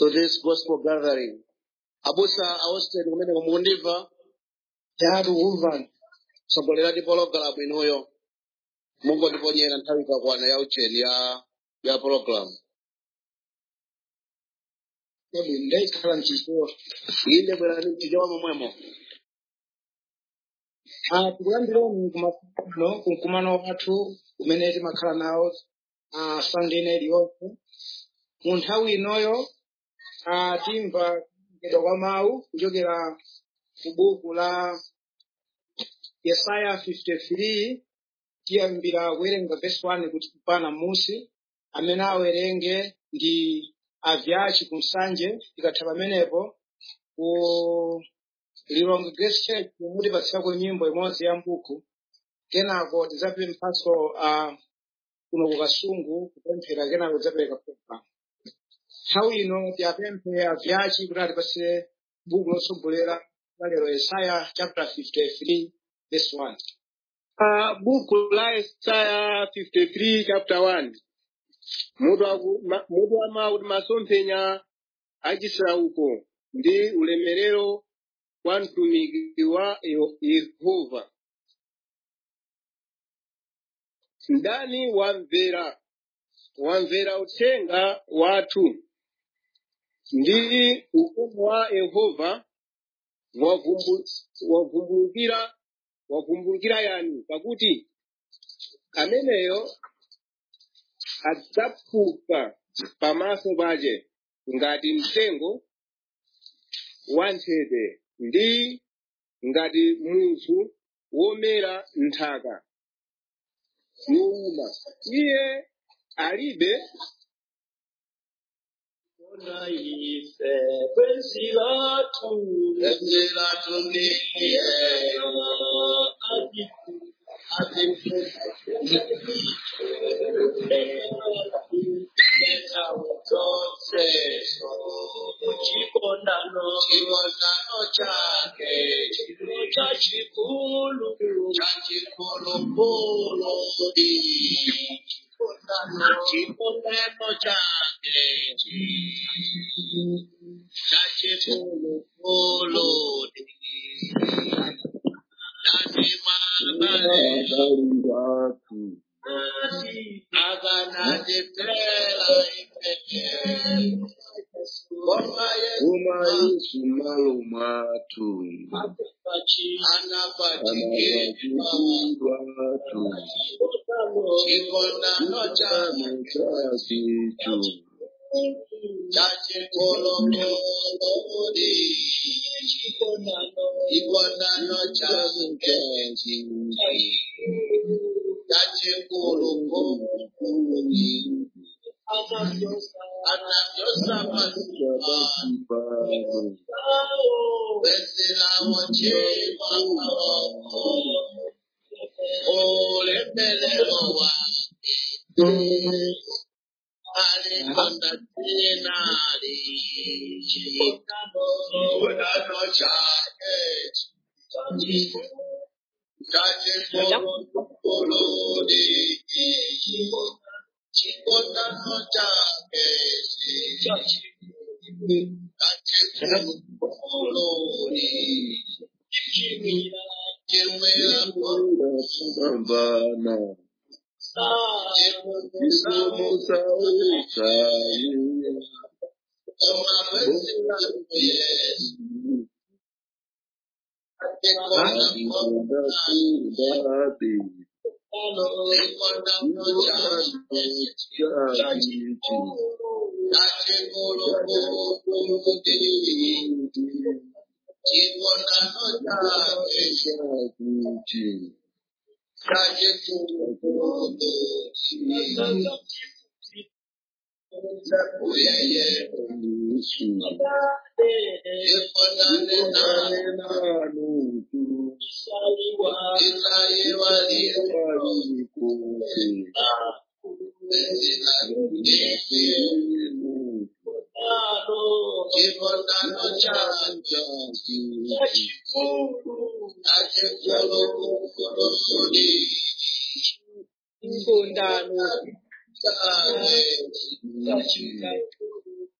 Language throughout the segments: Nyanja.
to this gospel gathering. Abusa Austin kumene kumundiva Yadu Uvan. sobolera di program inoyo. Mungu ndiponyera nthawi kakwana ya ucheni ya program. Yabu ndai kala nchiko. Inde bwera ni tijawa momwemo. Tukuyambireni kumano watu kumene timakhala nawo Sunday night yonse. Mu nthawi inoyo timva kuchokera kwa mawu kuchokera ku buku la Yesaya 53 tiyambira kuwerenga verse 1 kuti kupana musi amene awerenge ndi avyachi kumsanje tikatha pamenepo ku Lilongwe Grace Church muti patsako nyimbo imodzi ya mbuku kenako tidzapemphaso kuno kukasungu kupemphera kenako tidzapereka program. Nthawi ino tiyapemphe avyachi kuti atipatse buku lotsogolera lero Yesaya chapter 53 verse 1. Buku la Yesaya 53 chapter 1. Mutu wa mawu kuti masomphenya achisauko ndi ulemerero wa mtumiki wa Yehova. Ndani wamvera uthenga wathu ndi ufumu wa Yehova wavumbulukira yani pakuti ameneyo adzaphuka pamaso pache ngati mtengo wa nthete ndi ngati munthu womera nthaka yowuma. Iye alibe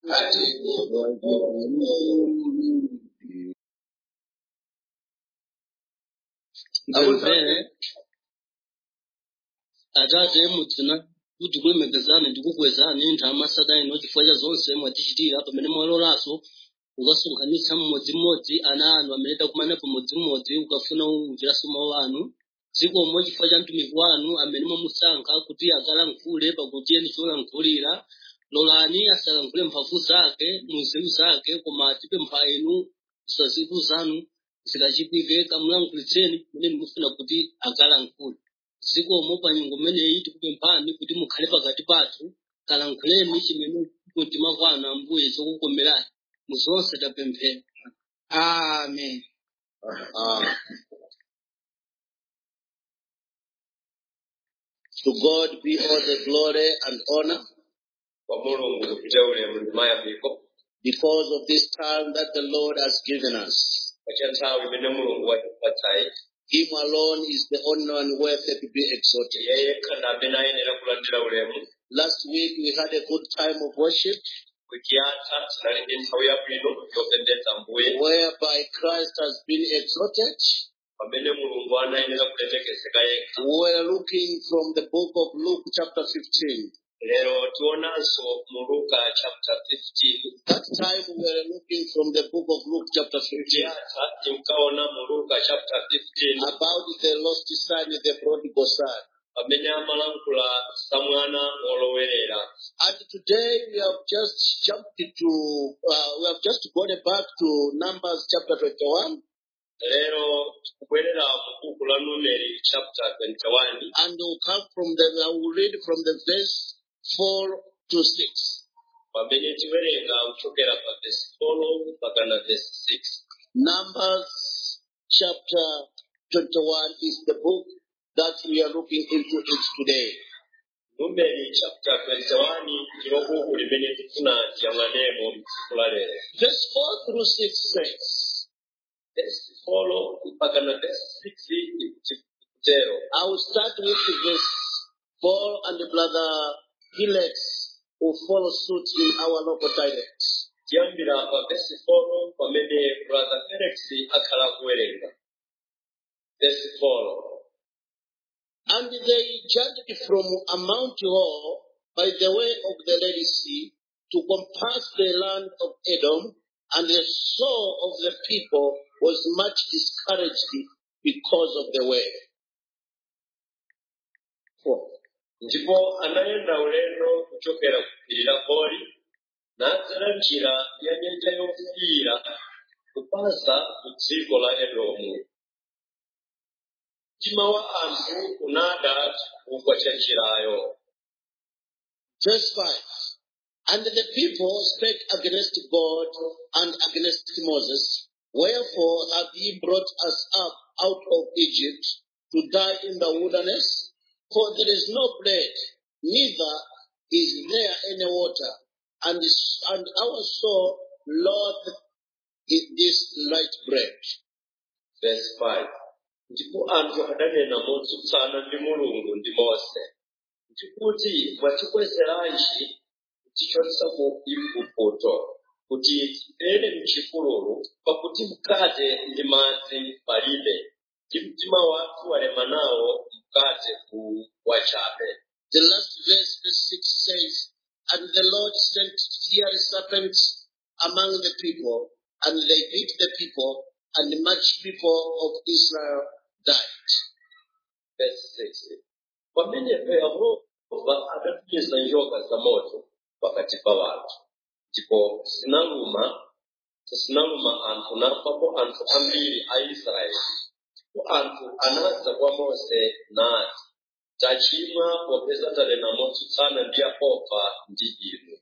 Tipemphere Atate mudzina kuti kulemekezani ndi kukwezani nthama satani chifukwa cha zonse mwatichitira pamene mwalolanso ukasonkhanitsa mmodzimmodzi ana anu amene takumana pamodzimmodzi ukafuna kumveranso mawu anu zikomo chifukwa cha mtumiki wanu amene mwamusankha kuti akalankhule pakuti eni cholankhulira lolani asalankhule mphamvu zake munzeru zake koma atipempha inu zaziku zanu zikachitike kamulankhulitseni kumene mukufuna kuti akalankhule zikomo pa nyengo imeneyi tikupemphani kuti mukhale pakati pathu kalankhuleni chimene mtima kwanu Ambuye zokukomerani muzonse tapemphera. Amen. To God be all the glory and honor because of this time that the Lord has given us. Him alone is the only one worthy to be exalted. Last week we had a good time of worship, whereby Christ has been exalted. We were looking from the book of Luke chapter 15. That time we were looking from the book of Luke chapter 15 about the lost son, the prodigal son. And today we have just jumped to, we have just gone back to Numbers chapter 21. And we'll come from the, I will read from the verse 4 to 6. Numbers chapter 21 is the book that we are looking into it today. Verse 4 through 6 says, I will start with verse 4 and Brother Felix will follow suit in our local dialect. Verse 4. And they journeyed from Mount Hor by the way of the Red Sea to compass the land of Edom, and the soul of the people was much discouraged because of the way. 4. Ndipo anaenda ulendo kuchokera ku phiri la Hori nadzera njira ya nyanja yofiira kupasa ku dziko la Edomu. Mtima wa anthu unada chifukwa cha njirayo. Verse 5. And the people spake against God and against Moses, wherefore have ye brought us up out of Egypt to die in the wilderness? For there is no bread, neither is there any water, and our soul loath this light bread. Verse 5. Ndipo anthu adanena motsutsana ndi Mulungu ndi Mose, ndikuti mwatibwezeranji tichotsa mu Igupto, kuti tipere m'chipululu, pakuti mkate ndi madzi palibe, ndi mtima wathu walema nawo mkate wachabe. The last verse, verse 6 says, and the Lord sent fiery serpents among the people, and they beat the people, and much people of Israel died. Verse 6. Pamene Yehova adatumiza njoka za moto pakati pa wanthu, ndipo zinaluma anthu nafapo anthu ambiri a Israeli. Ndipo anthu anadza kwa Mose nati, tachimwa popeza tanena motsutsana ndi Yehova ndi inu.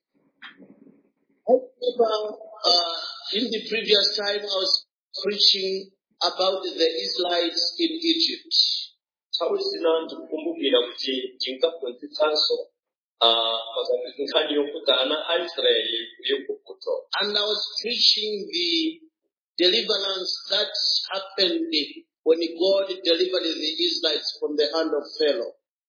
In the previous time I was preaching about the Israelites in Egypt. Nthawi zina ndikukumbukira kuti tinkaphunzitsanso nkhani yokuti ana a Israeli ku Igupto. And I was preaching the deliverance that happened when God delivered the Israelites from the hand of Pharaoh.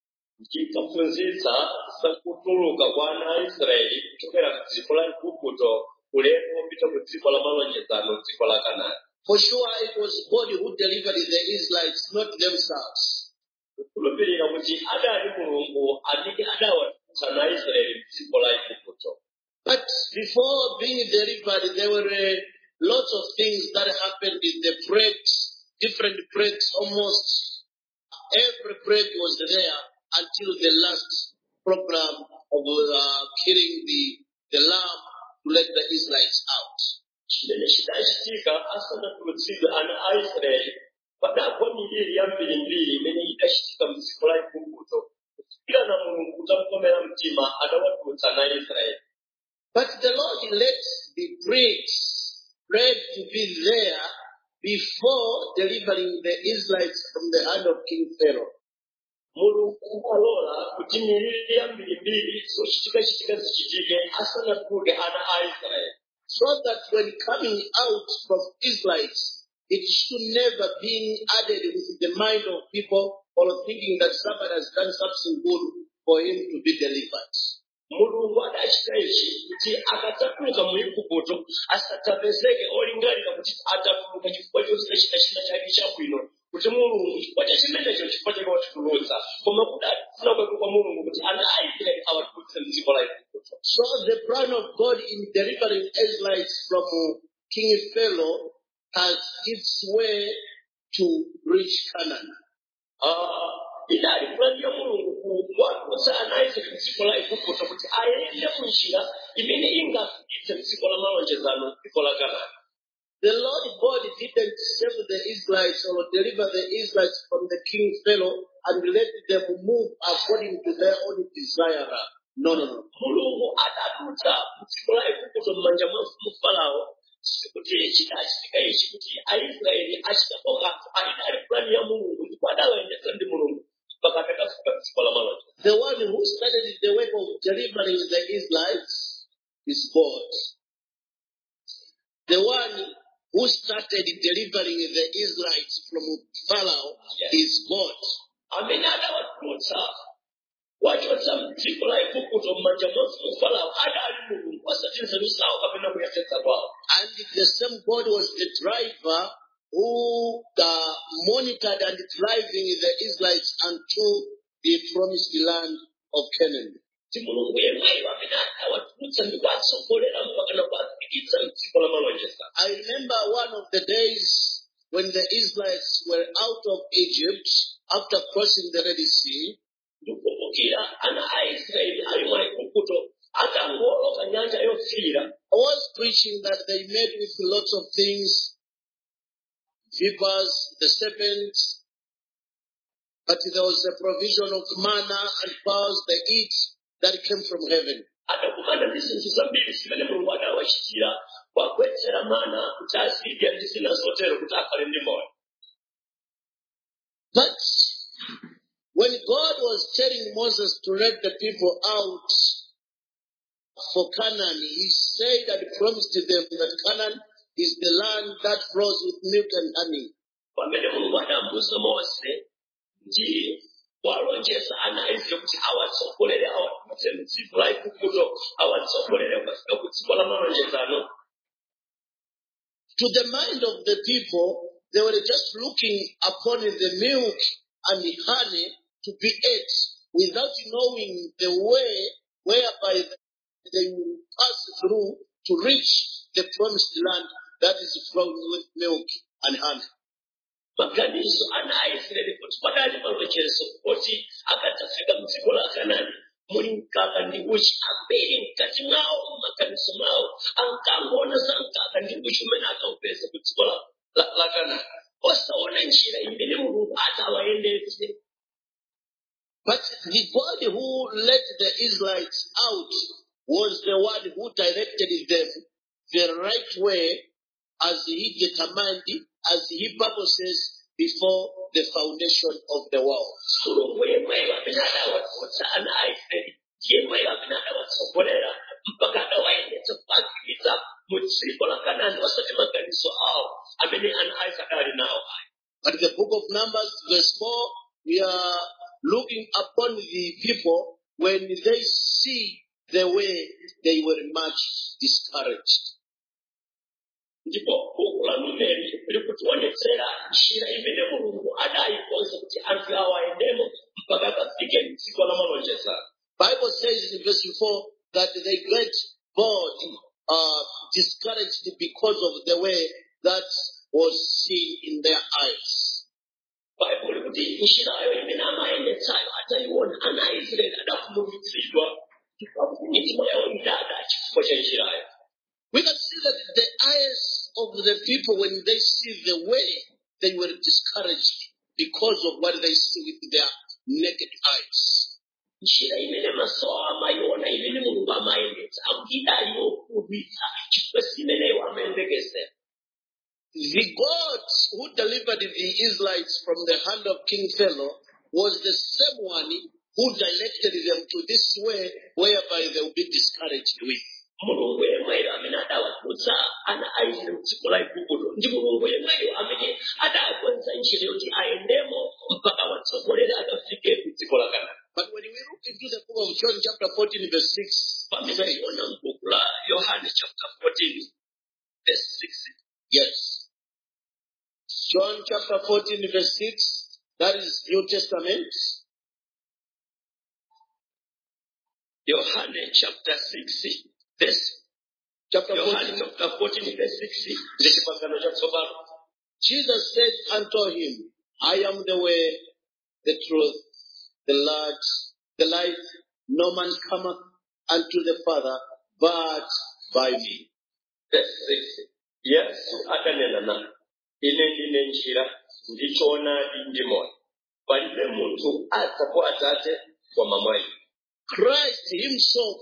chikaphunzitsa zakutuluka kwa ana a Israeli kuchokera ku dziko la Igupto ulendo wopita ku dziko la malonjezano, dziko la Kanaani. For sure, it was God who delivered the Israelites, not themselves. Kukhulupirira kuti adali Mulungu amene adawatulutsa ana a Israeli ku dziko la Igupto. But before being delivered, there were lots of things that happened in the plagues, different plagues, almost every plague was there until the last program of killing the lamb to let the Israelites out. Chimene chidachitika asanatulutsidwe ana a Israeli padagwa miliri yambirimbiri imene idachitika mu dziko la Igupto. Kufikira na Mulungu kutamukomera mtima adawatulutsa ana a Israeli. But the Lord let the plague to be there before delivering the Israelites from the hand of King Pharaoh. Mulungu alola kuti miliri yambirimbiri zochitika zichitike asanatuluke ana a Israeli. So that when coming out from Israelites, it should never be added with the mind of people or thinking that somebody has done something good for him to be delivered. Mulungu adachita ichi kuti akatuluka mu Igupto asatapezeke olingalira kuti atatuluka chifukwa chosachita china chake chabwino, kuti Mulungu chifukwa cha chimenecho chifukwa chake watitulutsa, koma kudafuna kwake kwa Mulungu kuti ana a Israeli awatulutse m'dziko la Igupto. So the plan of God in delivering Israelites from King Pharaoh has its way to reach Canaan. Idali plani ya Mulungu kuwatulutsa ana a Israeli m'dziko la Igupto kuti ayende mu njira imene ingafikitse m'dziko la malonjezano, dziko la Kanaani. The Lord God didn't save the Israelites or deliver the Israelites from the King Pharaoh and let them move according to their own desire. No. Mulungu adatulutsa m'dziko la Igupto m'manja mwa mfumu Farao, sikuti chidachitika ichi kuti Aisraeli achitapo kanthu. Idali plani ya Mulungu ndipo adawayendetsa ndi Mulungu mpaka atakafika m'dziko la malonjezano. The one who started the work of delivering the Israelites is God. The one who started delivering the Israelites from Pharaoh is God. Amene adawatulutsa wachotsa m'dziko la Igupto m'manja mwa mfumu Farao adali Mulungu osati nzeru zawo kapena kuyesetsa kwawo. And the same God was the driver who monitored and driving the Israelites unto the promised land of Canaan. Mulungu yemweyo amene adawatulutsa ndi kuwatsogolera mpaka na kuwafikitsa m'dziko la malonjezano. I remember one of the days when the Israelites were out of Egypt after crossing the Red Sea. Ndikukumbukira ana a Israeli ali mwa Igupto atangoloka nyanja yofiira. I was preaching that they met with lots of things, vipers, the serpents, but there was a provision of manna and pearls they eat that came from heaven. Adakumana ndi zinthu zambiri zimene Mulungu adawachitira kwagwetsera mana kuti azidya ndi zina zotero kuti akhale ndi moyo. But when God was telling Moses to let the people out for Canaan, he said and promised them that Canaan is the land that flows with milk and honey. Pamene Mulungu adamuwuza Mose ndi walonjeza ana a Israeli kuti awatsogolere awatulutse m'dziko la Igupto awatsogolere kufika ku dziko la malonjezano. To the mind of the people, they were just looking upon the milk and the honey to be ate without knowing the way whereby they will pass through to reach the promised land that is flowing with milk and honey. Maganizo ana a Israeli kuti padali malonjezo kuti akatafika m'dziko la Kanaani muli mkaka ndi uchi ambiri mkati mwawo maganizo mwawo ankangoona za mkaka ndi uchi umene akaupeza ku dziko la Kanaani osaona njira imene Mulungu atawayendetse. But the God who let the Israelites out was the one who directed them the right way as he determined, as he purposes before the foundation of the world. But the book of Numbers, verse 4, we are looking upon the people when they see the way they were much discouraged. Ndipo buku la Numeri likutuonetsera njira imene Mulungu adayikonza kuti anthu awa ayendemo mpaka akafike m'dziko la malonjezano. Bible says in verse 4 that they get bored, discouraged because of the way that was seen in their eyes. Baibulo likuti njirayo imene amayendetsayo atayiona ana a Israeli adakhumudwitsidwa chifukwa mitima yawo idada chifukwa cha njirayo. We can see that the eyes of the people, when they see the way, they were discouraged because of what they see with their naked eyes. Njira imene maso amayiona imene Mulungu amayendetsa akudaliyo kukhumudwitsa chifukwa simeneyo amayembekezera. The God who delivered the Israelites from the hand of King Pharaoh was the same one who directed them to this way whereby they will be discouraged with. Mulungu yemweyo amene adawatulutsa ana a Israeli m'dziko la Igupto ndi Mulungu yemweyo amene adakonza njira yoti ayendemo mpaka watsogolera akafike m'dziko la Kanaani. But when we look into the book of John chapter 14 verse 6, Pamene m'buku la Yohane chapter 14 verse 6. yes. John chapter 14 verse 6, that is New Testament. Yohane chapter 6 verse. Chapter Yohane 14. chapter 14 verse 6. Ndi chipangano chatsopano. Jesus said unto him, I am the way, the truth, the life. No man cometh unto the Father but by me. Verse 6. Yesu akanena naye, ine ndine njira ndi choonadi ndi moyo. Palibe munthu adza kwa Atate koma mwa ine. Christ himself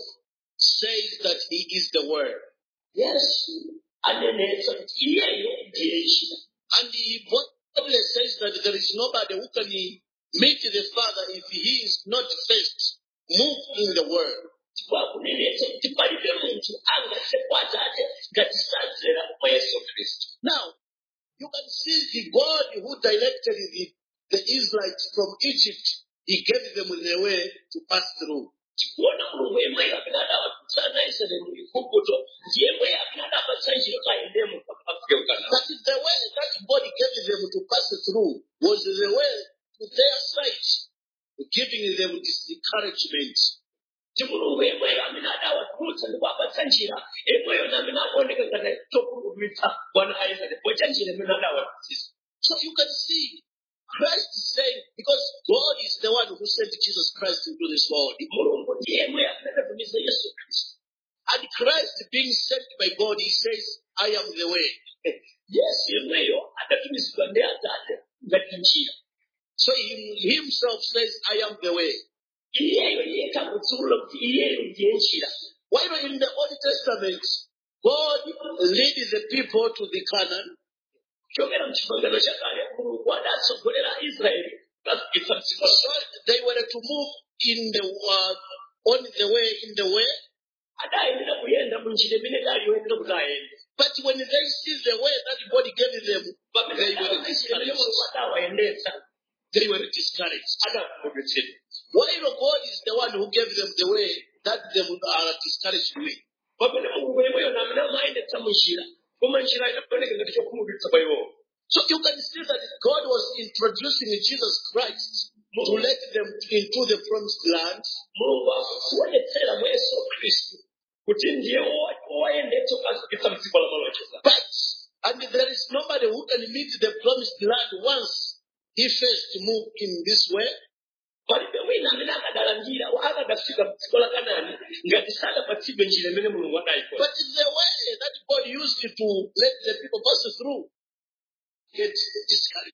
says that he is the word. Yesu anenetsa kuti iyeyo ndiye njira. And he boldly says that there is nobody who can meet the Father if he is not first moved in the word. Chifukwa kunenetsa kuti palibe munthu angathe kwa Atate ngati sadzera mwa Yesu Khristu. Now, you can see the God who directed the Israelites from Egypt, he gave them the way to pass through. Tikuona Mulungu yemweyo amene adawatulutsa ana a Israeli mu Igupto ndiye yemweyo amene adapatsa njira kuti ayendemo mpaka afike ku Kanaani. But the way that God gave them to pass through was the way to their sight, giving them discouragement. Ndi Mulungu yemweyo amene adawatulutsa ndi kuwapatsa njira yemweyo amene akuoneka ngati chokhumudwitsa ana a Israeli pocha njira imene adawatulutsa. So you can see Christ saying, because God is the one who sent Jesus Christ into this world. Mulungu ndiye yemweyo amene adatumiza Yesu Khristu. And Christ being sent by God, he says, I am the way. Yesu yemweyo adatumizidwa ndi Atate ngati njira. So he himself says, I am the way. Iyeyo yekha kutsula kuti iyeyo ndiye njira. While in the Old Testament, God led the people to the Canaan. Chokera m'chipangano chakale Mulungu adatsogolera Israeli kufikitsa m'dziko la So they were to move in the on the way. adayendera kuyenda mu njira imene dali yoyendera kuti ayende. But when they see the way that God gave them, Pamene Mulungu adawayendetsa they were discouraged. adakhumudwitsidwa. While God is the one who gave them the way that they are discouraged with. Pamene Mulungu yemweyo amene amayendetsa mu njira koma njira inaoneka ngati chokhumudwitsa kwa iwo. So you can see that God was introducing Jesus Christ to let them into the promised land. Mulungu akuonetsera mwa Yesu Khristu kuti ndiye owayendetsa kufikitsa m'dziko la malonjezano. But, and there is nobody who can meet the promised land once he first moved in this way. Palibe wina amene akadalandira akadafika m'dziko la Kanaani ngati sadapatsidwe njira imene Mulungu adayikonza. But the way that God used to let the people pass through get discouraged.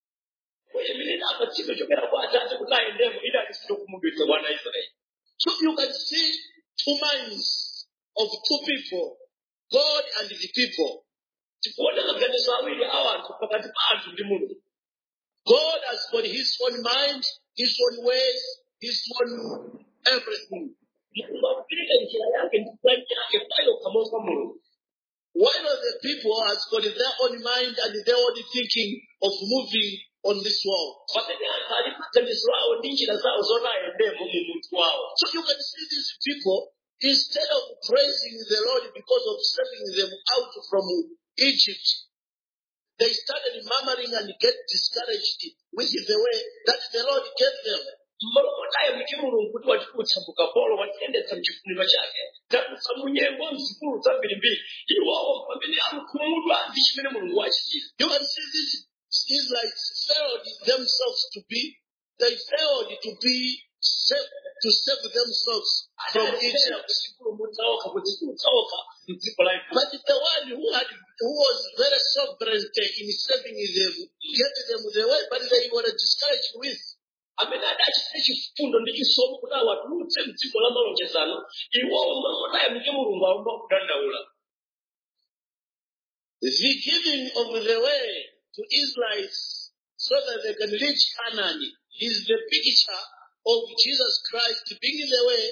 Imene idapatsidwe chokera kwa Atate kuti ayendemo idali sitokhumudwitsa ana a Israeli. So you can see two minds of two people, God and the people. Tikuona maganizo awiri a anthu pakati pa anthu ndi Mulungu. God has got his own mind, his own ways, his own everything. Mulungu akupereka njira yake ndi plani yake payokha monga Mulungu. While the people has got their own mind and their own thinking of moving on this world. pamene anthu ali maganizo awo ndi njira zawo zonayendemo mu munthu wawo. So you can see these people, instead of praising the Lord because of saving them out from Egypt, they started murmuring and get discouraged with the way that the Lord gave them. Malokotayo miki mulungu kuti watiputsa mukapolo watiyendetsa mchifuniro chake taputsa munyengo mzikulu zambirimbiri iwowo pamene akukhumudwa ndi chimene mulungu wachitira. You can see these Israelites failed themselves to save themselves from Egypt. But the one who was very sovereign in saving them, get them the way, but they were discouraged with. Amene adachita chifundo ndi chisomo kuti awatulutse mdziko la malonjezano iwowo malokotayo miki mulungu aomba kudandaula. The giving of the way to Israelites so that they can reach Canaan is the picture of Jesus Christ being the way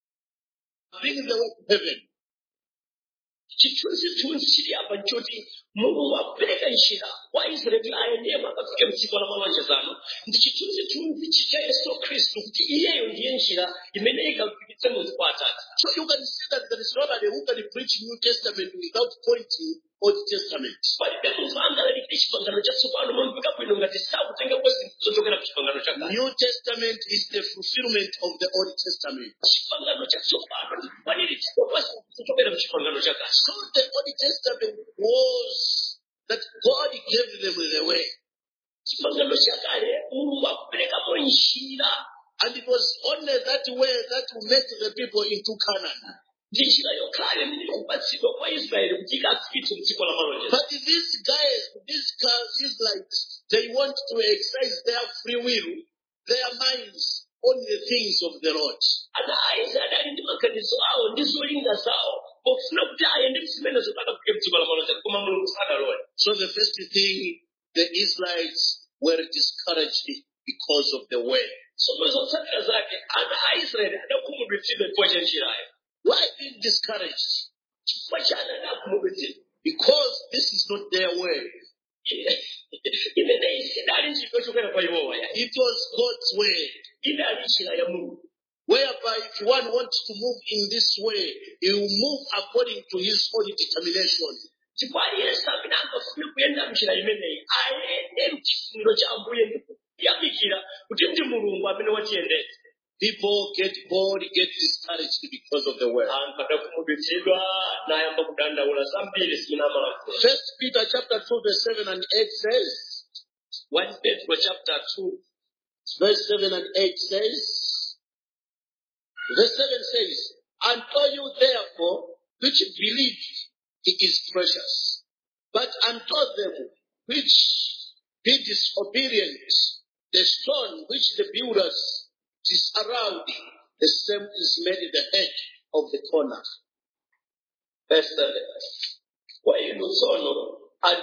to heaven. Chithunzi chili apa nchoti mulungu akupereka njira kwa Israeli ayendemo akafike mdziko la malonjezano ndi chithunzi cha Yesu Khristu kuti iyeyo ndiye njira imene ikafikitse munthu kwa Atate. So you can see that there is nobody who can preach New Testament without pointing Old Testament. Palibe munthu angalalike chipangano chatsopano momveka bwino ngati sakutenga zinthu zochokera ku chipangano chakale. New Testament is the fulfillment of the Old Testament. Chipangano chatsopano ndikwaniritsidwa kwa zinthu zochokera ku chipangano chakale. So the Old Testament was that God gave them the way. Chipangano chakale mulungu akuperekamo njira. And it was only that way that will make the people into Canaan. Ndi njira yokhala imene ikupatsidwa kwa Israeli kuti ikafikitse mdziko la malonjezano. But these Israelites, they want to exercise their free will, their minds on the things of the Lord. Ana Aisraeli ali ndi maganizo awo ndi zolinga zawo pofuna kuti ayende mzimenezo akafike mdziko la malonjezano koma mulungu sanalole. So the first thing, the Israelites were discouraged because of the way. So zotsatira zake ana Aisraeli adakhumudwitsidwa chifukwa cha njirayo. Why being discouraged? Chifukwa chani adakhumudwitsidwa? Because this is not their way. Imene isidali njira yochokera kwa iwowa ya. It was God's way. Idali njira ya Mulungu. Whereby if one wants to move in this way, he will move according to his own determination. Chifukwa aliyense amene angafune kuyenda mnjira imeneyi ayende mchifuniro cha Ambuye ndi kuyamikira kuti ndi Mulungu amene watiyendetsa. People get bored, get discouraged because of the word. Anthu adakhumudwitsidwa nayamba kudandaula zambiri zimene amalankhula. 1 Peter chapter 2 verse 7 and 8 says, 1 Peter chapter 2 verse 7 and 8 says, verse 7 says, unto you therefore which believe he is precious, but unto them which be disobedient, the stone which the builders disallowed, the same is made the head of the corner. Verse 7. Kwa inu tsono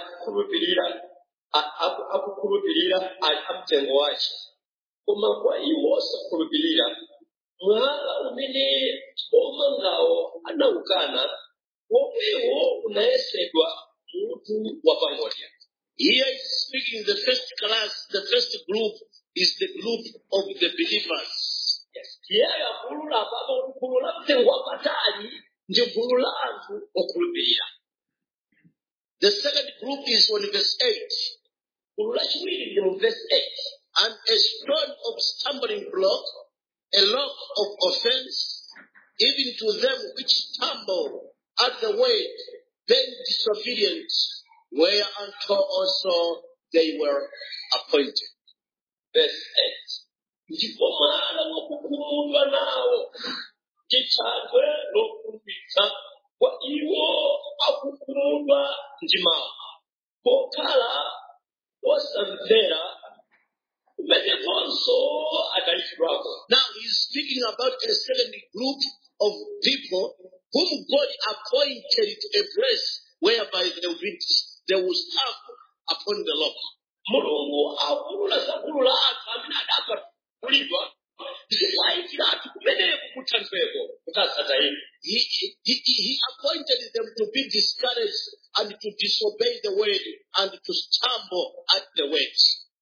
akukhulupirira ali amtengo wace, koma kwa iwo osakhulupirira mwala umene omangawo anaukana womwewo unayesedwa mutu wa pangodya. Here is speaking the first class, the first group is the group of the believers. Yes. Iyeyo akulu lapamo gulu la mtengo wapatali ndi gulu la anthu okhulupirira. The second group is on verse 8. Gulu lachiwiri ndi mu verse 8. And a stone of stumbling block, a rock of offense, even to them which stumble at the word, being disobedient, whereunto also they were appointed. Verse 8. Ndipo mwana wakukhumudwa nawo chithandwe lokumbitsa kwa iwo akukhumudwa ndi mawu pokhala osamvera kumenekonso adalipirwako. Now He's speaking about a second group of people whom God appointed to a place whereby they will stand upon the rock. Mulungu akulula zakulu la anthu amene adapatulidwa ndikuwayikira anthu kumeneko kuthanthweko kutasata ine. He appointed them to be discouraged and to disobey the word and to stumble at the words.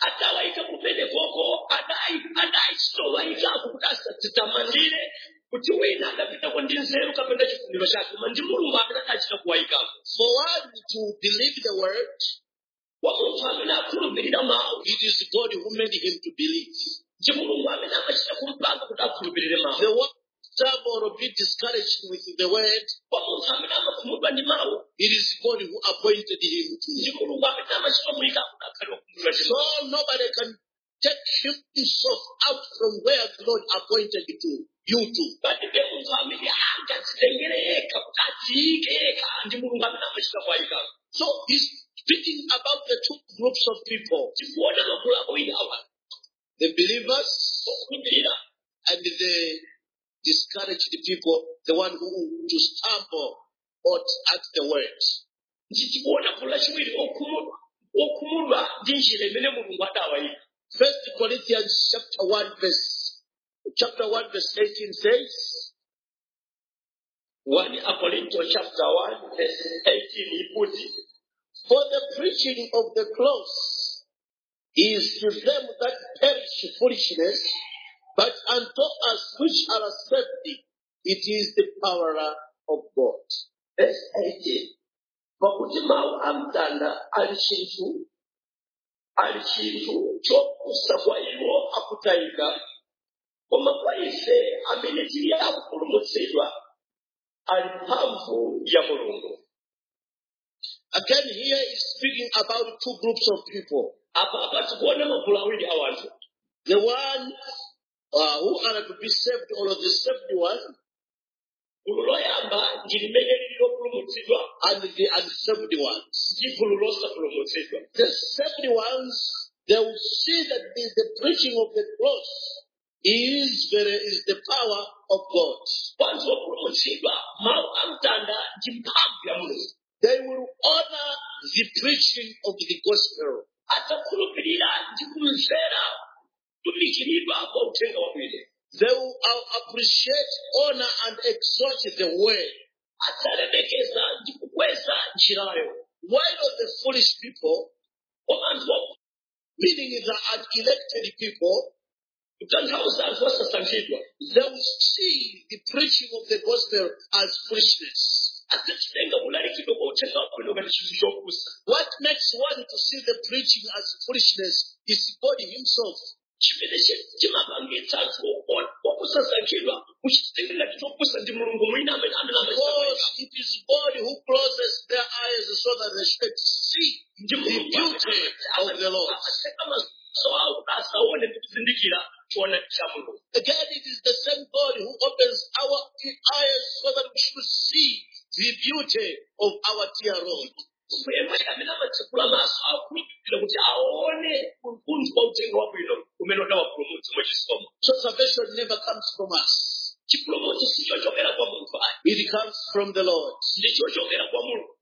atawayika kumene koko adayisitowayikako kuti asadzitamandire kuti wina adapitako ndi nzeru kapena chifuniro chake koma ndi mulungu amene adachita kuwayikako. For one to believe the word, kwa munthu amene akhulupirira mawu it is God who made him to believe. ndi mulungu amene amachita kumpanga kuti akhulupirire The mawu. one stumble or be discouraged with the word, kwa munthu amene amakhumudwa ndi mawu it is God who appointed him ndi to. mulungu amene amachita kumuyika kuti akhale wakhumudwa ndi mawu. So nobody can take himself out from where the Lord appointed you to. palibe munthu amene angadzitengere yekha kuti adziyike yekha ndi mulungu amene amachita kuwayikako. So he's speaking about the two groups of people, tikuona magulu awiri awa, the believers okhulupirira and the discouraged people, the one who to stumble at the word. ndi tikuona gulu lachiwiri okhumudwa ndi njira imene mulungu adawayika. 1 Corinthians chapter 1 verse 18 says, 1 Akorinto chapter 1 verse 18 ikuti, for the preaching of the cross is to them that perish foolishness, but unto us which are saved, it is the power of God. verse 18, pakuti mawu amtanda ali chinthu chopusa kwa iwo akutayika, koma kwa ife amene tili akupulumutsidwa ali mphamvu ya mulungu. Again, here is speaking about two groups of people. apa tikuona magulu awiri a wanthu. The one who are to be saved, or the saved one, gulu loyamba ndi limene lili lopulumutsidwa and the unsaved ones. ndi gulu losapulumutsidwa. The saved ones, they will see that the preaching of the cross is the power of God. Wanthu opulumutsidwa mawu amtanda ndi mphamvu ya mulungu. They will honor the preaching of the gospel. adzakhulupirira ndi kumvera kumikiridwa kwa uthenga wabwino. They will appreciate, honor, and exalt the way. adzalemekeza ndi kukweza njirayo. While the foolish people, koma anthu meaning the unelected people, kutanthauza anthu osasankhidwa, they will see the preaching of the gospel as foolishness. adzachitenga kulalikidwa kwa uthenga wabwino ngati chinthu chopusa. What makes one to see the preaching as foolishness is God himself. chimene chimapangitsa anthu okusasankhidwa kuchitenga ngati chopusa ndi mulungu mwina amene Because it is God who closes their eyes so that they should see the beauty of the Lord. asaone ndi kuzindikira chiona cha mulungu. Again, it is the same God who opens our eyes so that we should see the beauty of our dear Lord. Yemwe amene amatsekula maso akhulupirira kuti aone ufunthu wa uthenga wabwino umene udawapulumutsa mwachisomo. So salvation never comes from us. chipulumutso sichochokera kwa munthu ayi, It comes from the Lord. ndichochokera kwa mulungu.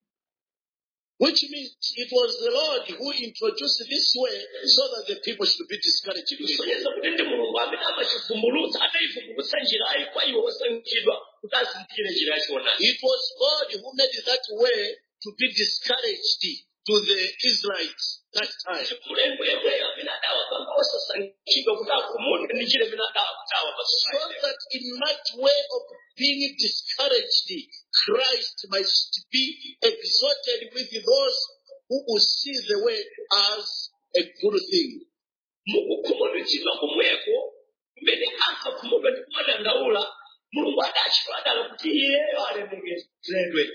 Which means it was the Lord who introduced this way so that the people should be discouraged with it. kusonyeza kuti ndi mulungu amene amachivumbulutsa adayivumbulutsa njirayi kwa iwo osankhidwa kuti azindikire njira yachionayo. It was God who made that way to be discouraged to the Israelites that time. mulungu yemweyo amene adawapanga osasankhidwa kuti akhumudwe ndi njira imene adawaputawa So pasopaiyo. that in that way of being discouraged, Christ must be exalted with those who will see the way as a good thing. mukukhumudwitsidwa komweko kumene ankakhumudwa ndi kumadandaula, mulungu adachitwadala kuti iyeyo alemekezedwe.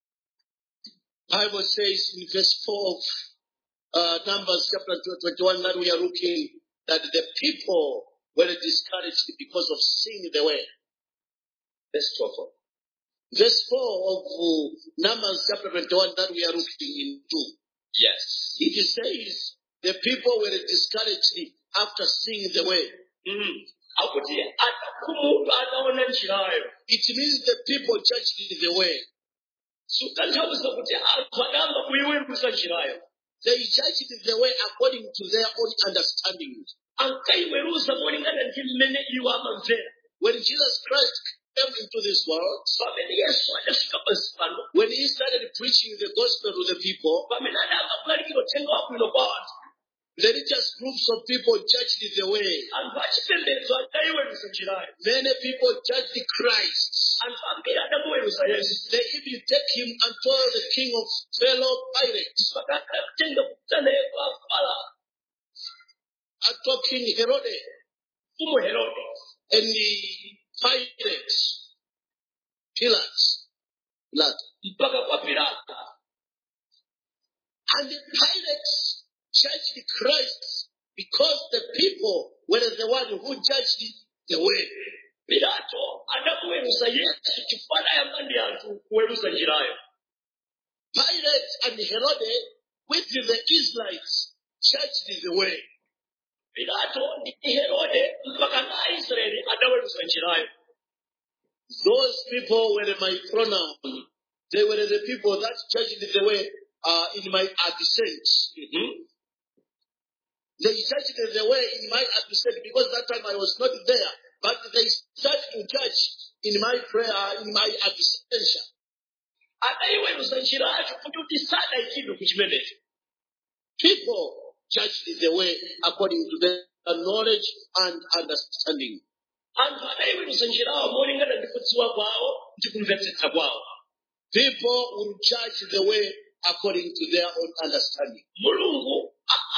Bible says in verse 4 of Numbers chapter 21 that we are looking, that the people were discouraged because of seeing the way. Verse 12. Verse 4 of Numbers chapter 21 that we are looking into. Yes. It says the people were discouraged after seeing the way. akuti atakhumudwa ataona njirayo. It means the people judged the way. Sutanthauza kuti anthu adamba kuyiweruza njirayo. They judged the way according to their own understanding. Ankayiweruza molingana ndi mmene iwo amamvera. When Jesus Christ came into this world, pamene Yesu adafika pansi pano, when he started preaching the gospel to the people, pamene adamba kulalikira uthenga wabwino kwa anthu, religious groups of people judged the way. anthu achipembedzo adayiweruza njirayo Many people judged Christ. anthu ambiri adamuweruza yesu They even take him and told the king of fellow Pilate, pakakhala kutenga kutanaye kwa Farao are talking Herod mfumu Herode and the Pilate. mpaka kwa Pilato. And the Pilate judged Christ because the people were the one who judged the way. Pilato adamuweruza yesu chifukwa adayamba ndi anthu kuweruza njirayo. Pilate and Herod, with the Israelites, judged the way. Pilato ndi Herode mpaka na Aisraeli adaweruza njirayo. Those people were my pronoun. They were the people that judged the way in my descent. They judged the way in my descent because that time I was not there. But they started to judge in my prayer, in my dissension. Adayiweruza njirayo kuti sadayikidwe ku chimenecho. People judged the way according to their knowledge and understanding. Anthu adayiweruza njirayo molingana ndi kudziwa kwawo ndi kumvetsetsa kwawo. People will judge the way according to their own understanding. Mulungu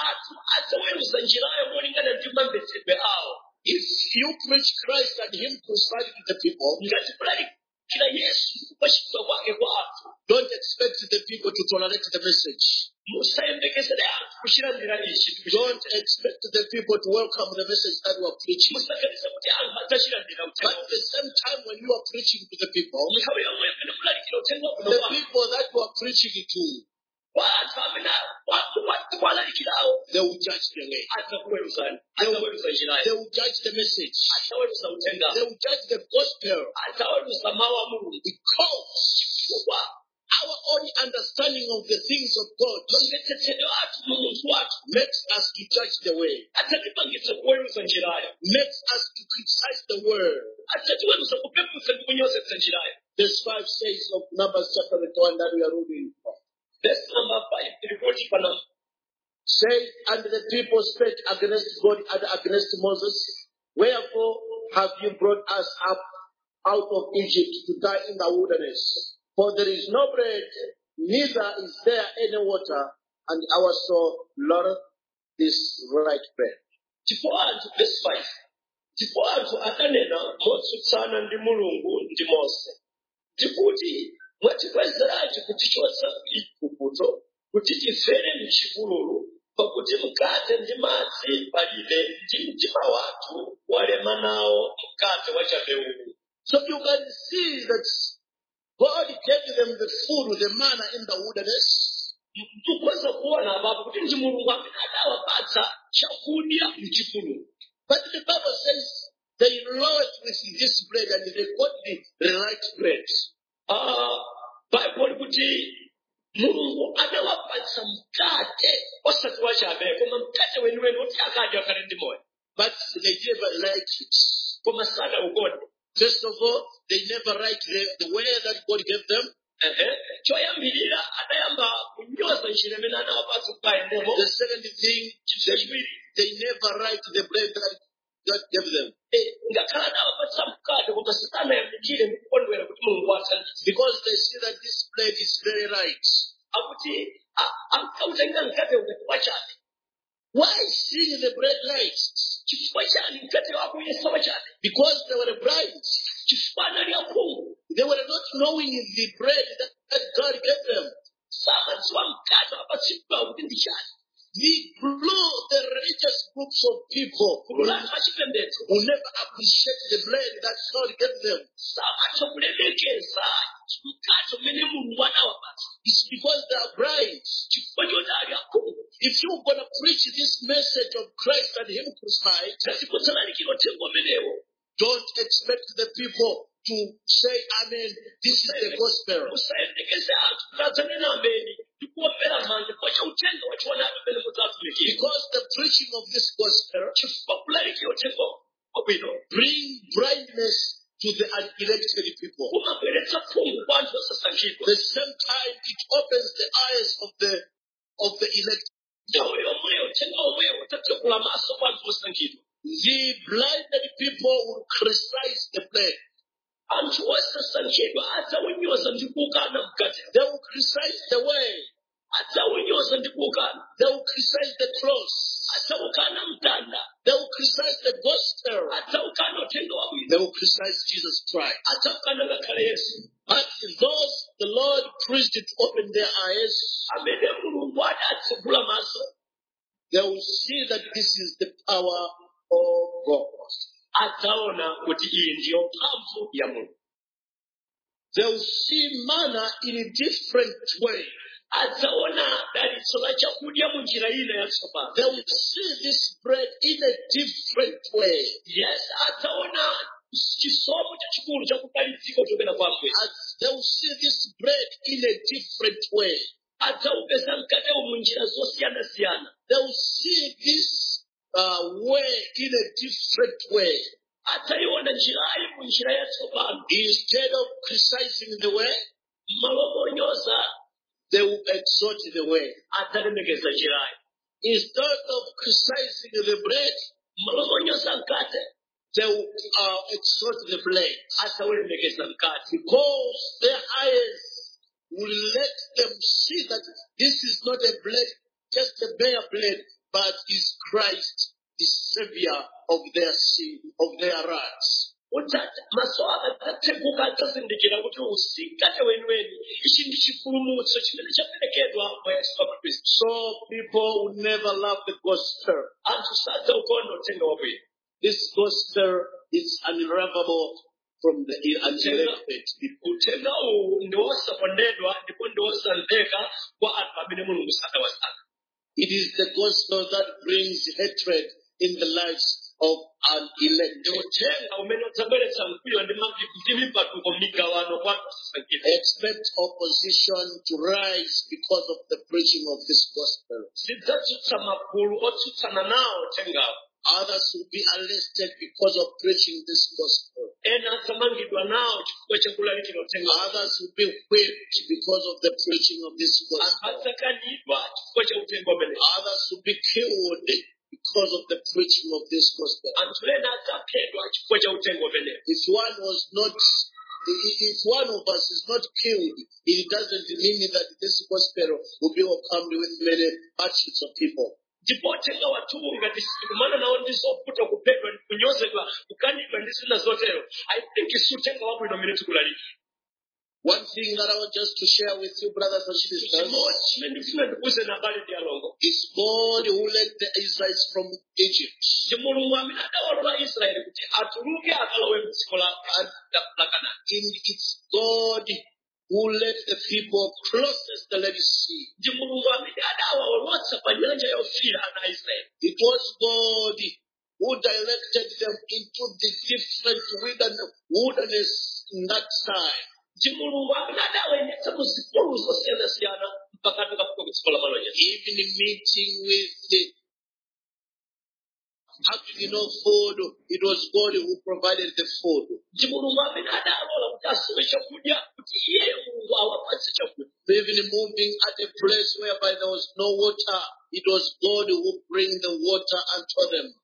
adzaweruza njirayo molingana ndi mamvetsedwe awo. If you preach Christ and Him crucified to the people, Ngati kulalikira Yesu kupachikidwa kwake kwa anthu, don't expect the people to tolerate the message. musayembekezere anthu kuchilandira ichi. Don't expect the people to welcome the message that you are preaching. Musaganize kuti anthu adzachilandira But uthenga. at the same time, when you are preaching to the people, Nthawi yomwe imene kulalikira uthenga the kuno people that you are preaching to, kwa anthu amene kwalalikirawo they will judge the way. adzakuweruzani, adzaweruza njirayo, They will judge the message. adzaweruza uthenga, They will judge the gospel. adzaweruza mawu a Mulungu. Because Chifukwa our own understanding of the things of God mamvetsetsedwe athu mu munthu wathu makes us to judge the way, adzatipangitsa kuweruza njirayo, makes us to criticize the word. adzatiweruza kupeputsa ndi kunyozetsa njirayo. Verse 5 says of Numbers chapter 1 that we are reading. Verse number 5 ripoti pana Say, and the people spake against God and against Moses, wherefore have you brought us up out of Egypt to die in the wilderness? For there is no bread, neither is there any water, and our soul learneth this right bread. chifukwa anthu verse 5 chifukwa anthu adanena motsutsana ndi Mulungu ndi Mose ndikuti mwatikwezerachi kutichotsa Igupto kuti tifere m'chipululu pakuti mkate ndi madzi palibe ndi mtima wathu walema nawo mkate wa chabewu. So you can see that God gave them the food, the manna in the wilderness, Tukwanza kuona apapo kuti ndi Mulungu amene adawapatsa chakudya m'chipululu. but the Bible says they lost with this bread and they got the right bread. Bible kuti Mulungu adawapatsa mkate osati wa chabe koma mkate weniweni woti akadya akhale ndi moyo. But they never liked it. Koma sadaukonde. First of all, they never liked the way that God gave them. Choyambirira adayamba kunyoza njira imene anawapatsa kukayendemo. The second thing, they never liked the bread that God gave them. Ngakhala adawapatsa mkate koma sanayambirire mkukondwera kuti Mulungu wathandize. Because they see that this bread is very right. Akuti ankautenga mkate ukati wachabe. Why seeing the bread light? Chifukwa chani mkate wako uyesa wachabe? Because they were blind. Chifukwa anali akhungu. They were not knowing the bread that God gave them. Samadziwa mkate wapatsidwa kuti ndi chani. The religious groups of people Gulu la anthu achipembedzo who never appreciate the bread that God gave them. samatha kulemekeza mkate umene Mulungu anawapatsa. It's because they are blind. Chifukwa choti ali akhungu. If you're going to preach this message of Christ and Him crucified, Ngatipotsalalikira uthenga umenewo. don't expect the people to say, Amen, this is the gospel. Musayembekeze anthu kuti adzanena ameni ndi kuombera manja kwa uthenga wachiwonani umene mudzatumikira. Because the preaching of this gospel Chifukwa kulalikira uthenga wabwino bring blindness to the unelected people. kumabweretsa khungu kwa anthu osasankhidwa. At the same time, it opens the eyes of the elect. Nthawi yomwe yomweyo uthenga omweyo utatsekula maso kwa anthu osankhidwa. The blinded people will criticize the plague. Anthu osasankhidwa adzawunyoza ndi kukana mkati. They will criticize the way. Adzawunyoza ndi kukana. They will criticize the cross. Adzawukana mtanda. They will criticize the gospel. Adzawukana uthenga wabwino. They will criticize Jesus Christ. Adzawukana ngakhale Yesu. But those the Lord preached to open their eyes, Amene Mulungu adatsekula maso. they will see that this is the power of God. Adzaona kuti iyi ndiyo mphamvu ya Mulungu. They will see manna in a different way. Adzaona dalitso la chakudya mu njira ina yatsopano. They will see this bread in a different way. Yes, adzaona chisomo chachikulu chakudalitsika chokera kwa Ambuye. They will see this bread in a different way. Adzaupeza mkatewo mu njira zosiyana-siyana. They will see this way in a different way. Adzaiona njirayi mu njira yatsopano. Instead of criticizing the way, Malomonyoza they will exalt the way. adzalemekeza njirayi. Instead of criticizing the bread, Malomonyoza mkate they will exalt the bread. adzaulemekeza mkate. Because their eyes will let them see that this is not a bread, just a bare bread, but is Christ, the Savior of their sin, of their wrath. Maso akatsekuka adzazindikira kuti usikate weniweni ichi ndi chipulumutso chimene chaperekedwa mwa Yesu Khristu. So people will never love the gospel. Anthu sadzaukonda uthenga wabwino. This gospel is unlovable from the unelected people. Uthenga uwu ndi wosakondedwa ndipo ndi wosamveka kwa anthu amene Mulungu sadawasaka. It is the gospel that brings hatred in the lives of unelected. Uthenga umene udzabweretsa mkwiyo ndi mipatuko m'migawano kwa anthu osasankhidwa. Expect opposition to rise because of the preaching of this gospel. Zidzadzutsa magulu otsutsana nawo uthengawo. Others will be arrested because of preaching this gospel. Ena adzamangidwa nawo chifukwa chakulalikira uthengawo. Others will be whipped because of the preaching of this gospel. Adzakanidwa chifukwa cha uthenga umene. Others will be killed because of the preaching of this gospel. Anthu ena adzaphedwa chifukwa cha uthenga umene. If one of us is not killed, it doesn't mean that this gospel will be welcomed with many multitudes of people. Ndipo uthenga wathu ngati sikumana nawo ndi zovuta kuphedwa ndi kunyozedwa kukanidwa ndi zina zotero. I think si uthenga wabwino umene tikulalikira. One thing that I want just to share with you, brothers and sisters, is God who led the Israelites from Egypt. And it's God who led the people closest to the Red Sea. It was God who directed them into the different wilderness in that time. Even meeting with having no food, it was God who provided the food. Even moving at a place whereby there was no water, it was God who bring the water unto them.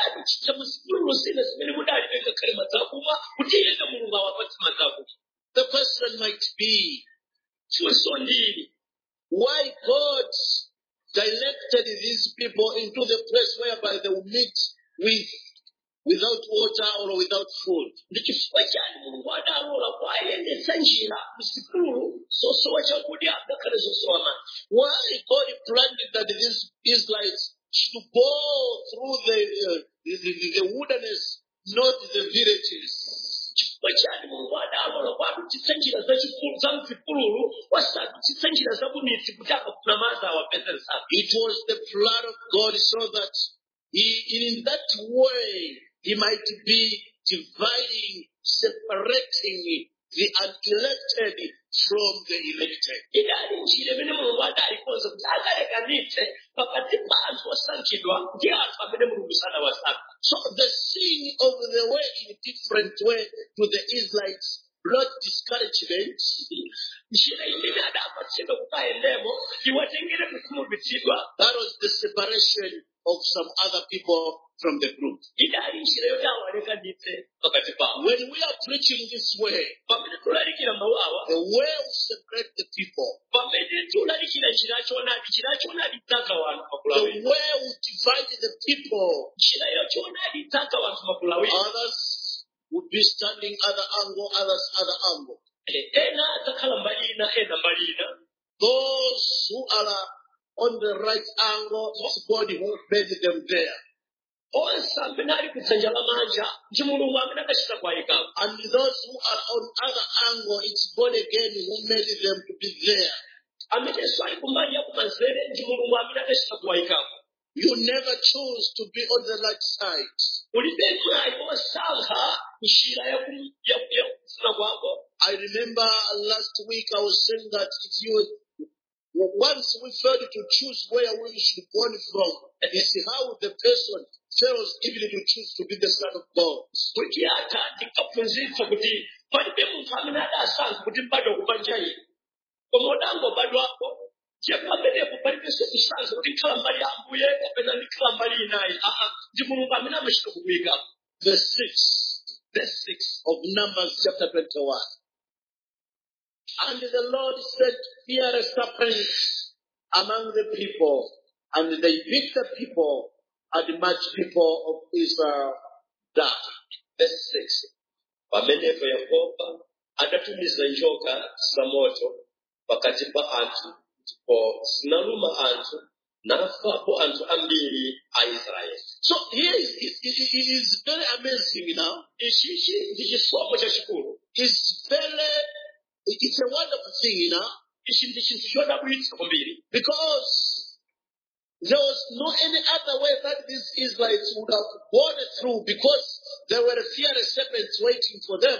The question might be, why God directed these people into the place whereby they will meet without water or without food? Why God planned that these Israelites should go through the wilderness, not the villages? It was the plan of God so that in that way he might be dividing, separating the unelected from the elected. So the seeing of the way in a different way to the Israelites brought discouragement. njira imene adapatsidwa kuti ayendemo iwatengere kukhumudwitsidwa That was the separation of some other people from the group. idali njira yoti awalekanitse pakati pawo. When we are preaching this way, pamene tulalikira mawu awa the way we separate the people, pamene tulalikira njira choonadi dzaka wanthu the makulawi way we divide the people, njira yochoonadi dzaka wanthu makulawi others would be standing other angle, others other angle. ena adzakhala mbali ina ena mbali ina. Those who are on the right angle, it's God who made them there. onse amene ali kudzanja lamanja ndi mulungu amene adachita kuwayikamo. And those who are on other angle, it's God again who made them to be there. amenenso ali kumbali ya kumanzere ndi mulungu amene adachita kuwayikamo. You never choose to be on the right side. ulibe mwayi wosankha njira yakufuna kwako. I remember last week I was saying that if you once we failed to choose where we should go from, it's how the person fails even to choose to be the Son of God. kuti ata tikaphunzitsa kuti palibe munthu amene adasankha kuti mbadwa kupanja iyi koma udangobadwapo je pamenepo palibenso kusankha kuti ndikhala mbali ya ambuye kapena ndikhala mbali inayi ndi mulungu amene amachita kukuyikamo. Verse 6 of Numbers chapter 21. And the Lord set fierce serpents among the people, and they beat the people, and much people of Israel died. Verse 6 pamenepo yehova adatumiza njoka zamoto pakati pa anthu ndipo zinaluma anthu nafapo anthu ambiri a Israeli. So here is very amazing now. ichichi ndi chisomo chachikulu. It's a wonderful thing now. ichi ndi chinthu chodabwitsa kwambiri. Because there was no any other way that these Israelites would have gone through, because there were fierce serpents waiting for them.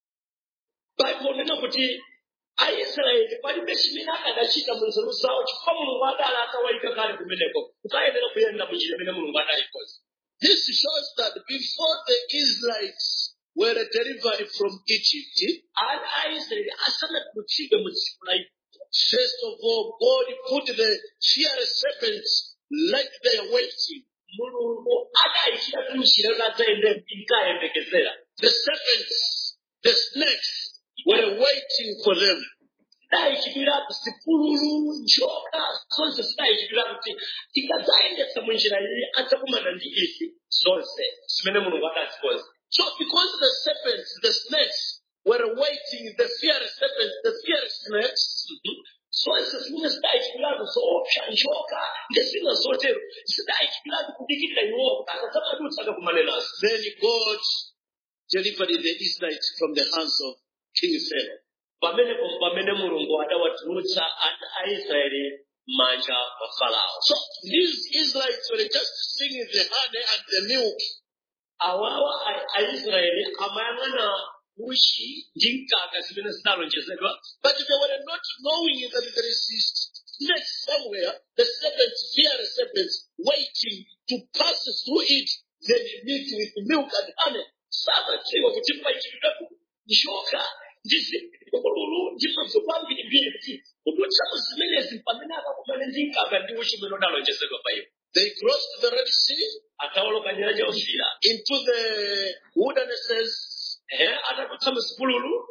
Bible nena kuti aisraeli palibe chimene akadachita mu nzeru zawo chifukwa mulungu adali atawayika kale kumeneko kukayenera kuyenda munjira imene mulungu adayikoza. This shows that before the Israelites were delivered from Egypt, ana aisraeli asanatulutsidwe mu tsiku la first of all, God put the fierce serpents like they are waiting. mulungu adayikira njira yoti inkayembekezera. The serpents, the snakes, were waiting for them. dayikidwirapo zipululu njoka zonse zidayikidwira kuti tikadzayendetsa mu njira iyi adzakumana ndi izi zonse zimene mulungu adazikonza. So because the serpents, the snakes, were waiting, the fierce serpents, the fierce snakes, zonse zimene zidayikidwirapo zoopsa njoka ndi zina zotero zidayikidwirapo kudikirira iwowo kuti akadzamadutsa akakumane nazo. then God delivered the Israelites from the hands of King Pharaoh. pamene mulungu adawatulutsa ana a Israeli manja mwa Farao. So these Israelites were just singing the honey and the milk. awawa aisraeli amayang'ana uchi ndi mkaka zimene zinalonjezedwa. But they were not knowing that there is snake somewhere, the serpents, fierce serpents, waiting to pass through it, then meet with milk and honey. samadziwa kuti paichitidwapo njoka ndi zipululu ndi mafupa ambirimbiri kuti kudutsapo zimenezi pamene akakumana ndi mkaka ndi uchi umene udalonjezedwa pa iwo. They crossed the Red Sea atawoloka nyanja yofiira into the wildernesses. atadutsa mu zipululu.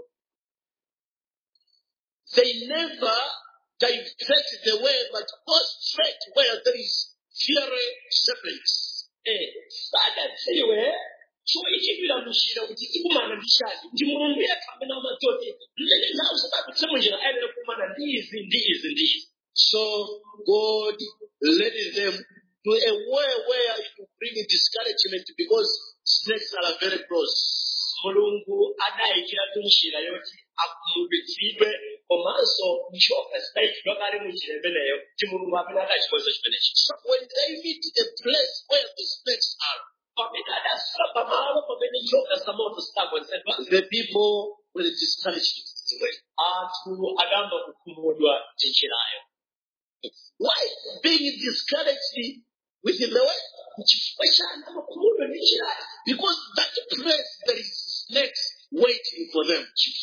They never divert the way, but go straight where there is fiery serpents. sadadziwe choichidwira munjira kuti tikumana ndi chani ndi mulungu yekha amene amatoti mmene nawo zidadutsa munjira ayenera kukumana ndi izi ndi izi ndi izi. So God led them to a way where it will bring discouragement, because snakes are very close. mulungu adayikiratu njira yoti akhumudwitsidwe komanso njoka zidayikidwa kale munjira imeneyo ndi mulungu amene adachikonza chimenechi. So when they meet a place where the snakes are, pamene adasamba malo pamene njoka zamoto zidakonzedwa the people were discouraged. anthu adamba kukhumudwa ndi njirayo. Why being discouraged with the way? chifukwa chani amakhumudwa ndi njirayo? Because that place there is snakes, waiting for them.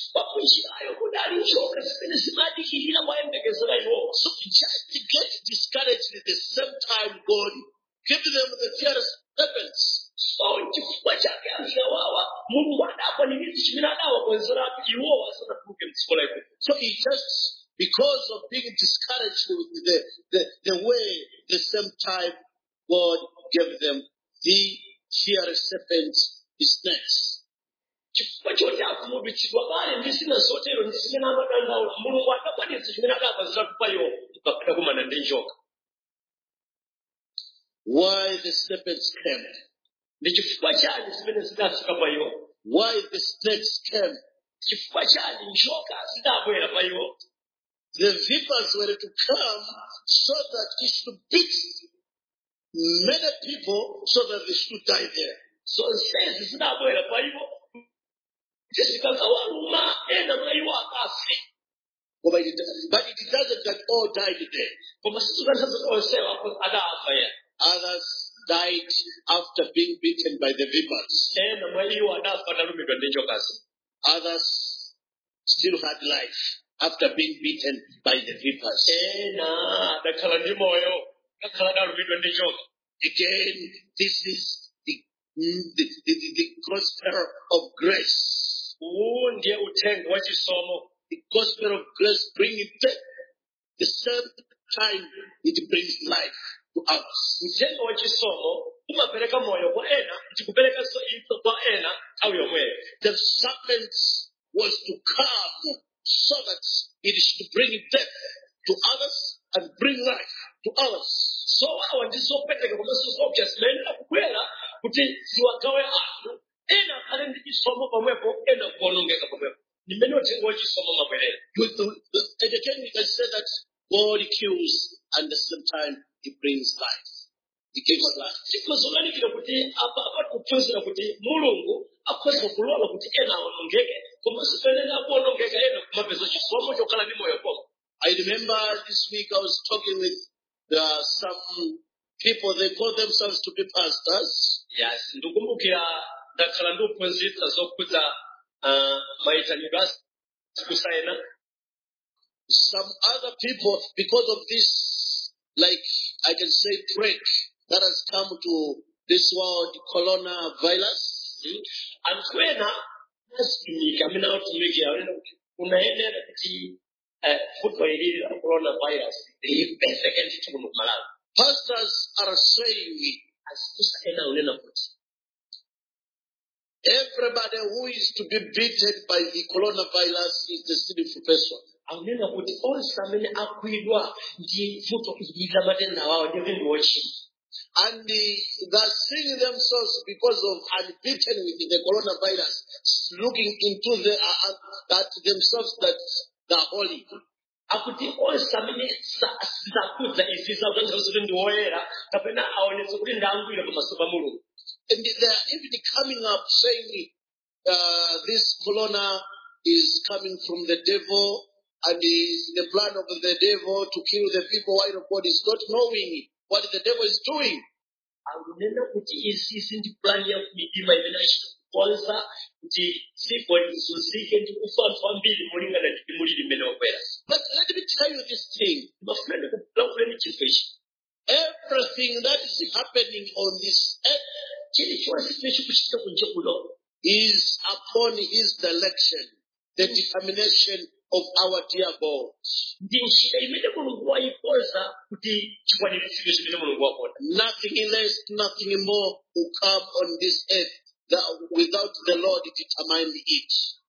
So just to get discouraged at the same time, God give them the fierce serpents. So he just, because of being discouraged with the way, the same time God gave them the fierce serpents, the snakes. chifukwa choti akumudwitsidwa kale ndi zina zotero ndi zimene amadandaula mulungu adakwanitsa chimene adapazira kupayo mpaka kumana ndi njoka. Why the serpents came? Ndi chifukwa chani zimene zidafika payo? Why the snakes came? Chifukwa chani njoka zidabwera payo? The vipers were to come so that it should beat many people so that they should die there. So nsezi zidabwera payo zikakawaluma ena mwayiwo akafe. But it doesn't that all died there. Koma sizikanthaza onsewa adafa ya. Others died after being beaten by the vipers. Ena mwayiwo adafa atalumidwa ndi njokazi. Others still had life after being beaten by the vipers. Ena adakhala ndi moyo akhala atalumidwa ndi njoka. Again, this is the gospel of grace. Ndiye uthenga wa chisomo. The gospel of grace brings death. The same time it brings life to us. Uthenga wa chisomo umapereka moyo kwa ena, ndikupereka imfa kwa ena au yomweyo. The serpent was to come so that it should bring death to others and bring life to others. So awa ndizopeteka komanso zopya zimene akubwera kuti ziwagawe anthu ena akhale ndi chisomo pamwepo ena kuonongeka pamwepo. Nimene uthenga wa chisomo mabwerera. And again we can say that God kills and at the same time he brings life. He gives life. Chikozonanikira kuti apa kuphunzira kuti mulungu akhoza kulola kuti ena aonongeke komanso pamene akuonongeka ena kumapeza chisomo chokhala ndi moyo pomwe. I remember this week I was talking with some people, they call themselves to be pastors. Yes, ndikumbukira ndakhala ndikuphunzitsa zokhudza mayitanidwe kusayena. Some other people, because of this, like I can say, trick that has come to this world, coronavirus. Anthu ena asitumika amene atumikira unayenera kuti football ili la coronavirus lipeseke ndithu kuno Malawi. Pastors are saying everybody who is to be beaten by the coronavirus is the sinful person. Aunena kuti onse amene akwidwa ndi vuto ili la matenda wawo ndi vindu wochimwa. And they're seeing themselves because of unbeaten with the coronavirus, looking into that themselves that they're holy. Akuti onse amene zakudza izi zakutanthauza kuti ndi woyera kapena aonetse kuti ndangwira pamaso pa Mulungu. And they are even coming up saying this corona is coming from the devil and is the plan of the devil to kill the people while God is not knowing what the devil is doing. Akunena kuti izi ndi plan ya midima imene achikonza kuti dziko lizunzike ndi kufa anthu ambiri mulingana ndi muliri mmene wakwera. But let me tell you this thing. Everything that is happening on this earth is upon his direction, the determination of our dear God. Nothing less, nothing more will come on this earth that without the Lord determining it.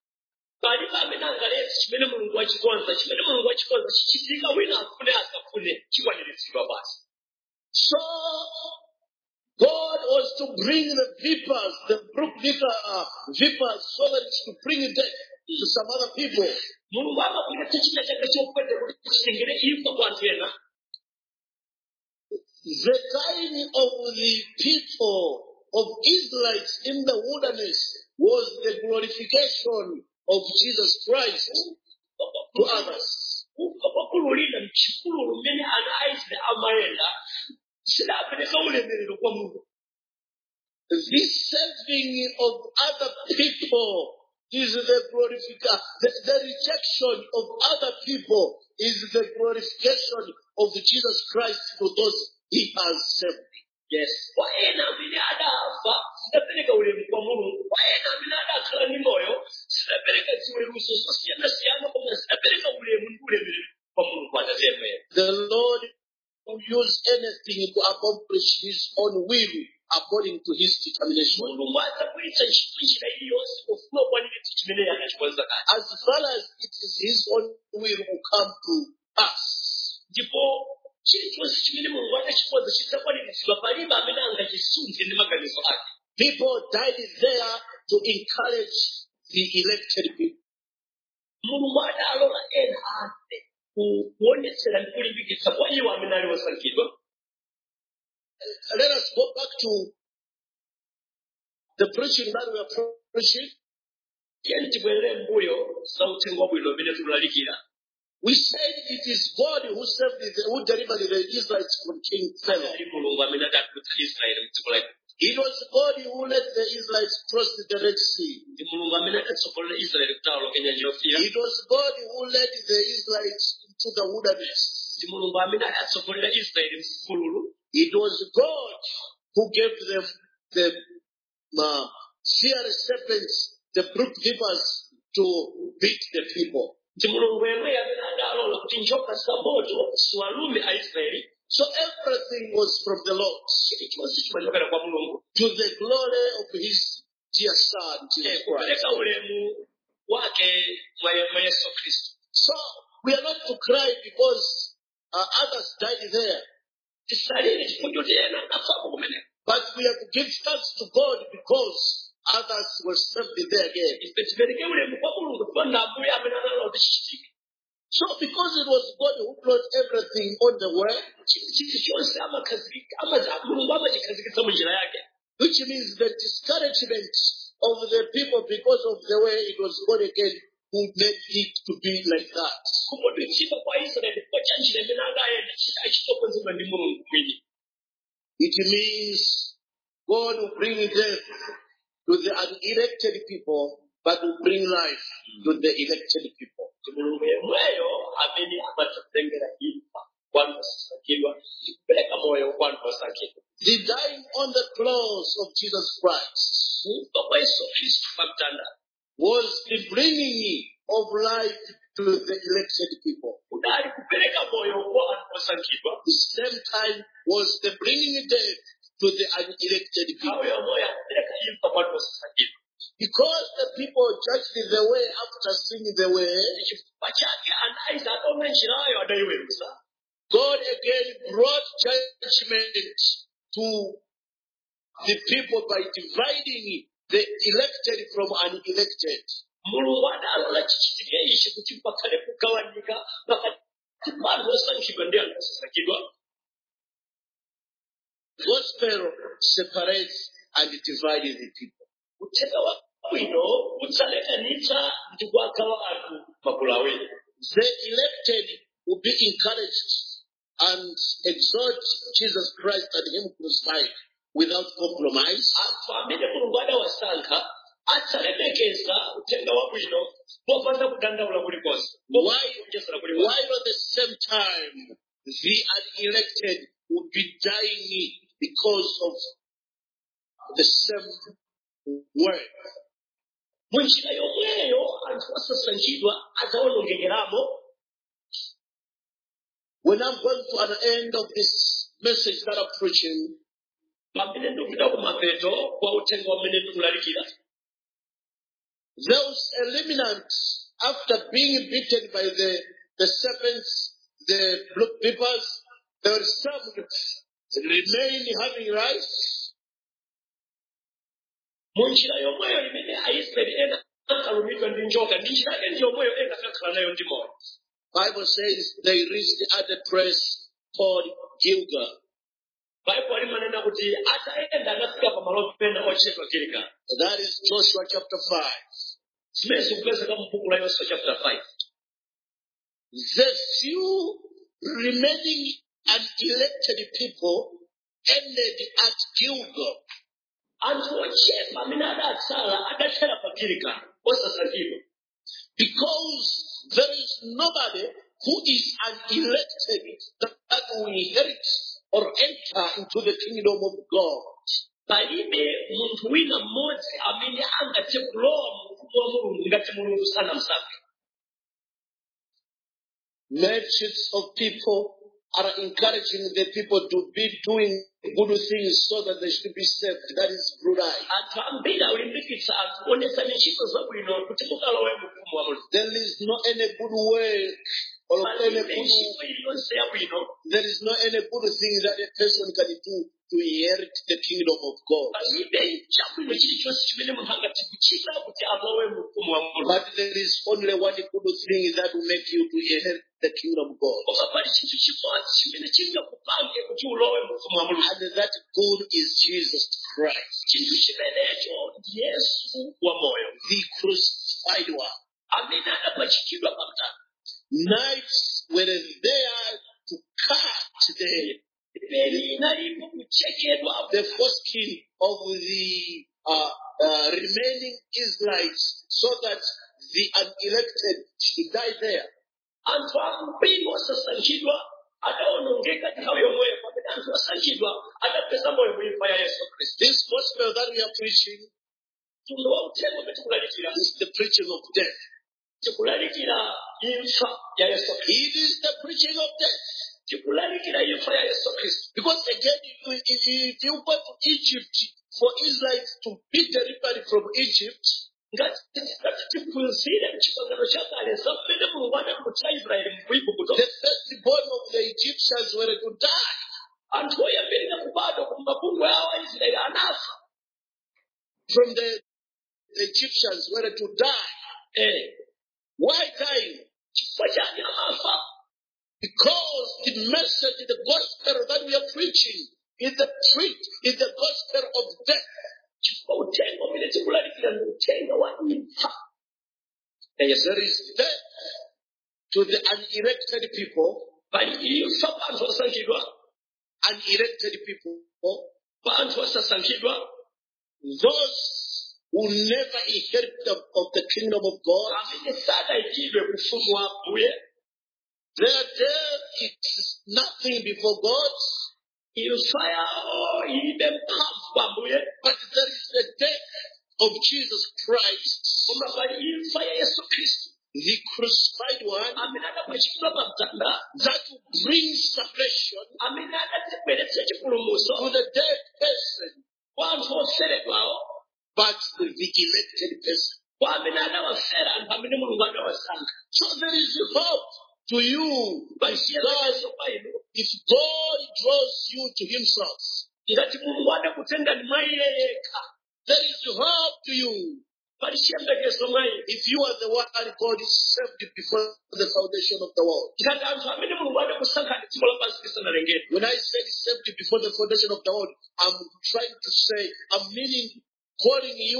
So God was to bring the vipers, the brook vipers, so that it should bring death to some other people. The dying of the people of Israelites in the wilderness was the glorification of Jesus Christ to others. This saving of other people is the glorification. The rejection of other people is the glorification of Jesus Christ to those he has saved. Yes. Waena amene adafa sidapereka ulemu kwa Mulungu. Waena amene adakhala ndi moyo sidapereka ziweruzo zosiyana-siyana koma sidapereka ulemu ndi ulemerero kwa Mulungu Atate yemweyo. The Lord will use anything to accomplish his own will according to his determination. Mulungu adzagwiritsa ntchito njira iliyonse pofuna kukwaniritsa chimene anachikonza kale. As far as it is his own will come to pass. Ndipo chilichonse chimene Mulungu anachikonza chidzakwaniritsidwa palibe amene angachisunthe ndi maganizo ake. People died there to encourage the elected people. Mulungu adalola ena afe kuonetsera ndi kulimbikitsa kwa iwo amene ali osankhidwa. Let us go back to the preaching that we are preaching. Tiyeni tibwerere mbuyo za uthenga wabwino umene tikulalikira. We said it is God who who delivered the Israelites from King Pharaoh. Ali Mulungu amene adatulutsa Israeli m'dziko la Igupto. It was God who let the Israelites cross the Red Sea. Ndi Mulungu amene adatsogolera Israeli kuti awoloke nyanja yofiira. It was God who led the Israelites into the wilderness. Ndi Mulungu amene adatsogolera Israeli m'chipululu. It was God who gave them the fiery serpents, the brook vipers, to beat the people. Ndi Mulungu yemweyo amene adalola kuti njoka zamoto ziwalume Aisraeli. So everything was from the Lord, Chilichonse chimachokera kwa Mulungu. to the glory of his dear Son, Jesus Christ. Kupereka ulemu wake mwa Yesu Kristo. So we are not to cry because others died there, Tisalire chifukwa choti ena anafapo kumeneko. but we have to give thanks to God because others were saved there again. Ife tipereke ulemu kwa Mulungu ndipo ndi Ambuye amene analola kuti chichitike. So because it was God who brought everything on the way, Chilichonse Mulungu amachikhazikitsa mu njira yake. which means the discouragement of the people because of the way it was God again who made it to be like that. Kupotochipa kwa Israeli kwa chanjira imene adayenda achitokonzedwa ndi Mulungu mwini. It means God will bring death to the unelected people, but will bring life to the elected people. Mulungu yemweyo amene amatengera imfa kwa anthu osankhidwa, kupereka moyo kwa anthu osankhidwa. The dying on the cross of Jesus Christ Kufa kwa Yesu Kristu pa mtanda was the bringing of life to the elected people. kudali kupereka moyo kwa anthu osankhidwa. The same time was the bringing death to the unelected people. Nthawi yomweyo akupereka imfa kwa anthu osankhidwa. Because the people judged the way after seeing the way, Chifukwa chake anaiza ataona njirayo adayiweruza. God again brought judgment to the people by dividing the elected from unelected. Mulungu adalola chichitike ichi kuti pakhale kugawanika pakati pa anthu osankhidwa ndi anthu osasankhidwa. Gospel separates and divides the people. Uthenga wabwino udzalekanitsa ndi kuwagawa anthu magulu awiri. The elected will be encouraged and exhort Jesus Christ and Him crucified without compromise. Anthu amene Mulungu adawasankha adzalemekeza uthenga wabwino popanda kudandaula kulikonse. While at the same time, the unelected will be dying because of the same word. Munjira yomweyo anthu osasankhidwa adzawonongekeramo. When I'm going to an end of this message that I'm preaching, Pamene ndikupita kumapeto kwa uthenga umene ndikulalikira. there was a remnant after being beaten by the serpents, the blood vipers. There were some remain having rights. Munjira yomweyo imene Aisraeli ena akalumidwa ndi njoka ndi njira yake ndi yomweyo ena akakhala nayo ndi moyo. Bible says they reached at a place called Gilgal. Baibulo limanena kuti ataenda anafika pamalo pena otchedwa Gilgal. That is Joshua chapter 5. Zimene zikupezeka mu buku la Yoswa chapter 5. The few remaining unelected people ended at Gilgal. anthu ochepa amene adatsala adathera pa Giligali osasankhidwa. Because there is nobody who is unelected that will inherit or enter into the kingdom of God. Palibe munthu wina mmodzi amene angathe kulowa mu ufumu wa Mulungu ngati Mulungu sanamusankhe. Multitudes of people are encouraging the people to be doing good things so that they should be saved. That is blue eye. Anthu ambiri akulimbikitsa anthu kuonesa ntchito zabwino kuti mukalowe mu ufumu wa Mulungu. There is no any good work or any Palibe good, ntchito iliyonse yabwino. there is no any good thing that a person can do to inherit the kingdom of God. Palibe chabwino chilichonse chimene munthu angathe kuchita kuti alowe mu ufumu wa Mulungu. But there is only one good thing that will make you to inherit the kingdom of God. Koma pali chinthu chimodzi chimene chingakupange kuti ulowe mu ufumu wa Mulungu. And that good is Jesus Christ, Chinthu chimenecho ndi Yesu wamoyo, the crucified one. amene adapachikidwa pa mtanda. Knives were there to cut Peni inalipo kuchekedwa the foreskin of the remaining Israelites so that the unelected should die there. anthu ambiri osasankhidwa adaonongeka nthawi yomweyo pamene anthu osankhidwa adapeza moyo muimfa ya Yesu Khristu. This gospel that we are preaching Mtundu wa uthenga umene tikulalikira is the preaching of death. tikulalikira imfa ya Yesu Khristu. It is the preaching of death. Tikulalikira imfa ya Yesu Khristu. Because again, if you go to Egypt for Israelites to be delivered from Egypt, Ngati tiphunzire m'chipangano chakale za mmene Mulungu anamutcha Israeli mu Igupto. the firstborn of the Egyptians were to die. Anthu oyambirira kubadwa ku mabungwe awo a Israeli anafa. From the Egyptians were to die. Why dying? Chifukwa chani amafa? Because the message, the gospel that we are preaching is the gospel of death. Chifukwa uthenga umene tikulalikira ndi uthenga wa imfa. There is death to the unelected people, Pali imfa pa anthu osankhidwa, unelected people, pa anthu osasankhidwa, those who never inherit of the kingdom of God. amene sadayikidwe ku ufumu wa Ambuye. Their death is nothing before God, Imfa yawo ilibe mphamvu pa Ambuye. but there is the death of Jesus Christ, Koma pali imfa ya Yesu Khristu, the crucified one, amene adapachikidwa pa mtanda, that will bring salvation amene adatibweretsa chipulumutso to the dead person, kwa anthu oferedwawo, but the elected person. kwa amene adawafera anthu amene Mulungu adawasankha. So there is hope to you Pali chiyembekezo pa inu. if God draws you to himself. Ngati Mulungu adakutengani mwa Iye yekha, There is hope to you pali chiyembekezo mwa inu. if you are the one God saved before the foundation of the world. Ngati anthu amene Mulungu adakusankhani dziko lapansi lisanalengedwe. When I say saved before the foundation of the world, I'm trying to say, I'm meaning calling you,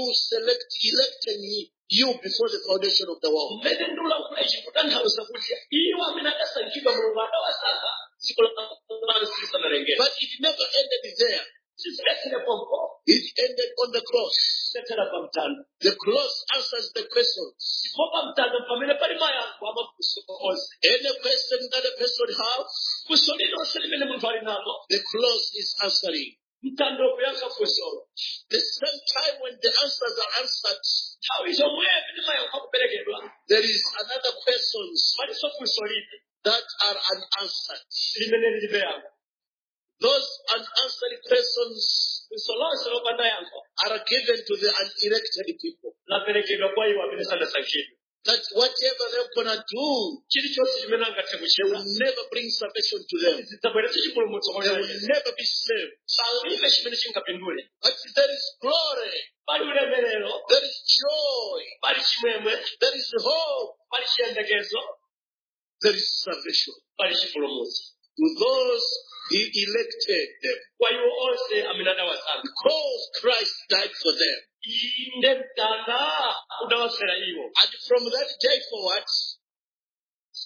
electing you before the foundation of the world. Mmene ndikulankhula ichi kutanthauza kuti iwo amene adasankhidwa Mulungu adawasankha dziko lapansi lisanalengedwe. But it never ended there. Sizilethera pompo, It ended on the cross. zilethera pa mtanda. The cross answers the questions. Ndipo pa mtanda pamene pali mayankho amafunso onse. Any question that a person has, Funso lililonse limene munthu ali nalo, the cross is answering. mtanda ukuyankha funsolo. The same time when the answers are answered, Nthawi zomweyo pamene mayankho akuperekedwa, there is another questions palinso funso lina that are unanswered. limene lilibe yankho. Those unanswered questions Funso lonse lopanda yankho are given to the unelected people. laperekedwa kwa iwo amene sanasankhidwe. That whatever they're gonna do, Chilichonse chimene angathe they kuchita, will never bring salvation to them. zidzabweretsa chipulumutso They kwa will iwo. never be saved. Palibe chimene chingapindule. But there is glory, Pali ulemerero, there is joy, pali chimwemwe, there is hope, pali chiyembekezo, there is salvation. pali chipulumutso. To those he elected them, Kwa iwo onse amene adawasankha. because Christ died for them. Inde mtanda udawafera iwo. And from that day forward,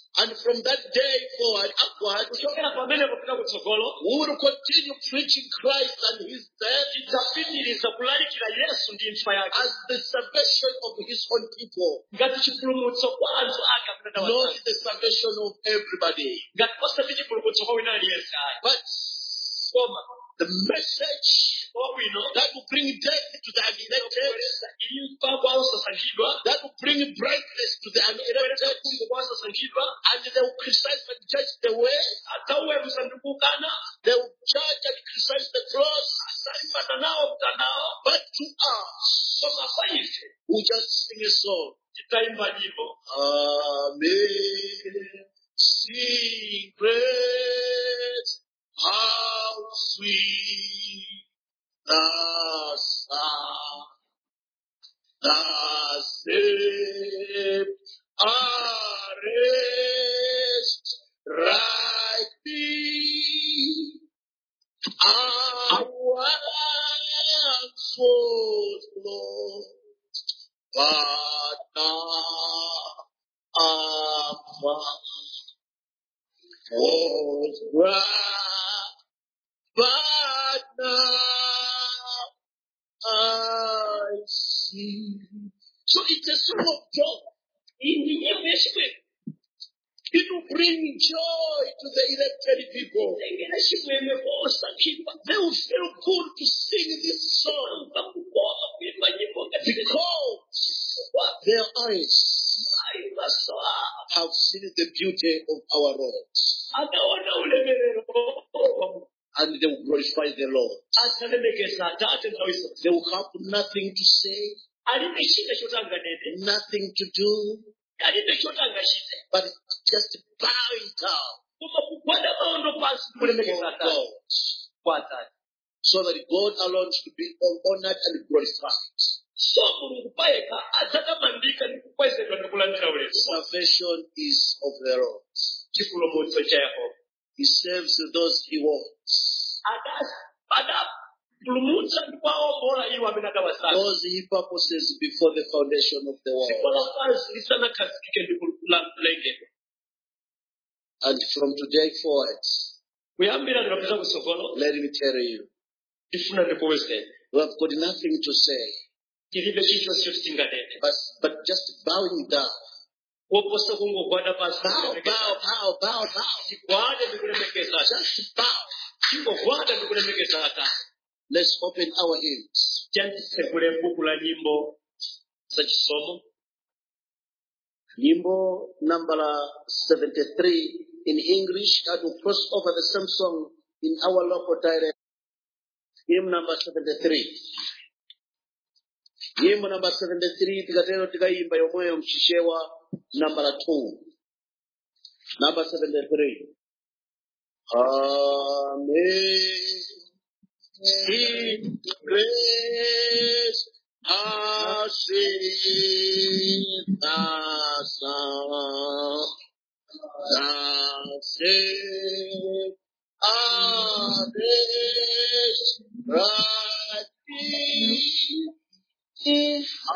And from that day forward, upward, kuchokera pamene kupita kutsogolo we will continue preaching Christ and his death tidzapitiriza kulalikira Yesu ndi imfa yake as the salvation of his own people, ngati chipulumutso kwa anthu ake amene not adawasankha. the salvation of everybody. Ngati osati chipulumutso kwa wina aliyense ayi. But Koma the message wabwino that will bring death to the unelected, imfa kwa osasankhidwa that will bring brightness to the unelected, kungu kwa osasankhidwa and they will criticize and judge the way, adzaweruza ndi kukana they will judge and criticize the cross. asalimbana nawo kukanawo. But to us, Koma kwa ife who just sing a song, titayimba nyimbo amazing grace, how sweet the sound that saved a wretch like me. I once was lost, but now I'm found. Was bright, but now I see. So it's a song of joy. iyi nyimbo yachimwemwe It will bring joy to the elected people. itengera chimwemwe kwa osankhidwa. They will feel good to sing this song Bakukoma kuimba nyimbo ngati because their eyes ayi maso awo have seen the beauty of our Lord. adaona ulemerero And they will glorify the Lord. asalemekeza Atate nthawi zonse. They will have nothing to say, alibe china choti anganene, nothing to do, alibe choti angachite, but just bowing down koma kugwada maondo pansi kulemekeza before Atate God, kwa Atate. so that God alone should be honored and glorified. So Mulungu payekha adzatamandika ndi kukwezedwa ndi kulandira ulemu. Salvation is of the Lord. Chipulumutso cha Yehova. He saves those he wants. Adapulumutsa ndi kuwaombola iwo amene adawasankha. Those he purposes before the foundation of the Dziko world. lapansi lisanakhazikike ndi kulengedwa. And from today forward, Kuyambira ndikapita kutsogolo, let me tell you, ndifuna ndikuwuzeni. we have got nothing to say, Tilibe chilichonse choti tinganene. but just bowing down. Woposa kungogwada pansi Bow, ndikulemekeza. bow, bow, bow, bow. Tigwade ndikulemekeza. Just bow. Tingogwada ndikulemekeza Atate. Let's open our hymns. Tiyanditsekule buku la nyimbo za chisomo. Nyimbo number 73 in English, and we'll cross over the same song in our local dialect. Hymn number 73. Nyimbo number 73, tikatero tikayimba yomweyo mchishewa number 2. Number 73. Amazing grace, how sweet the sound that saved a wretch like me. I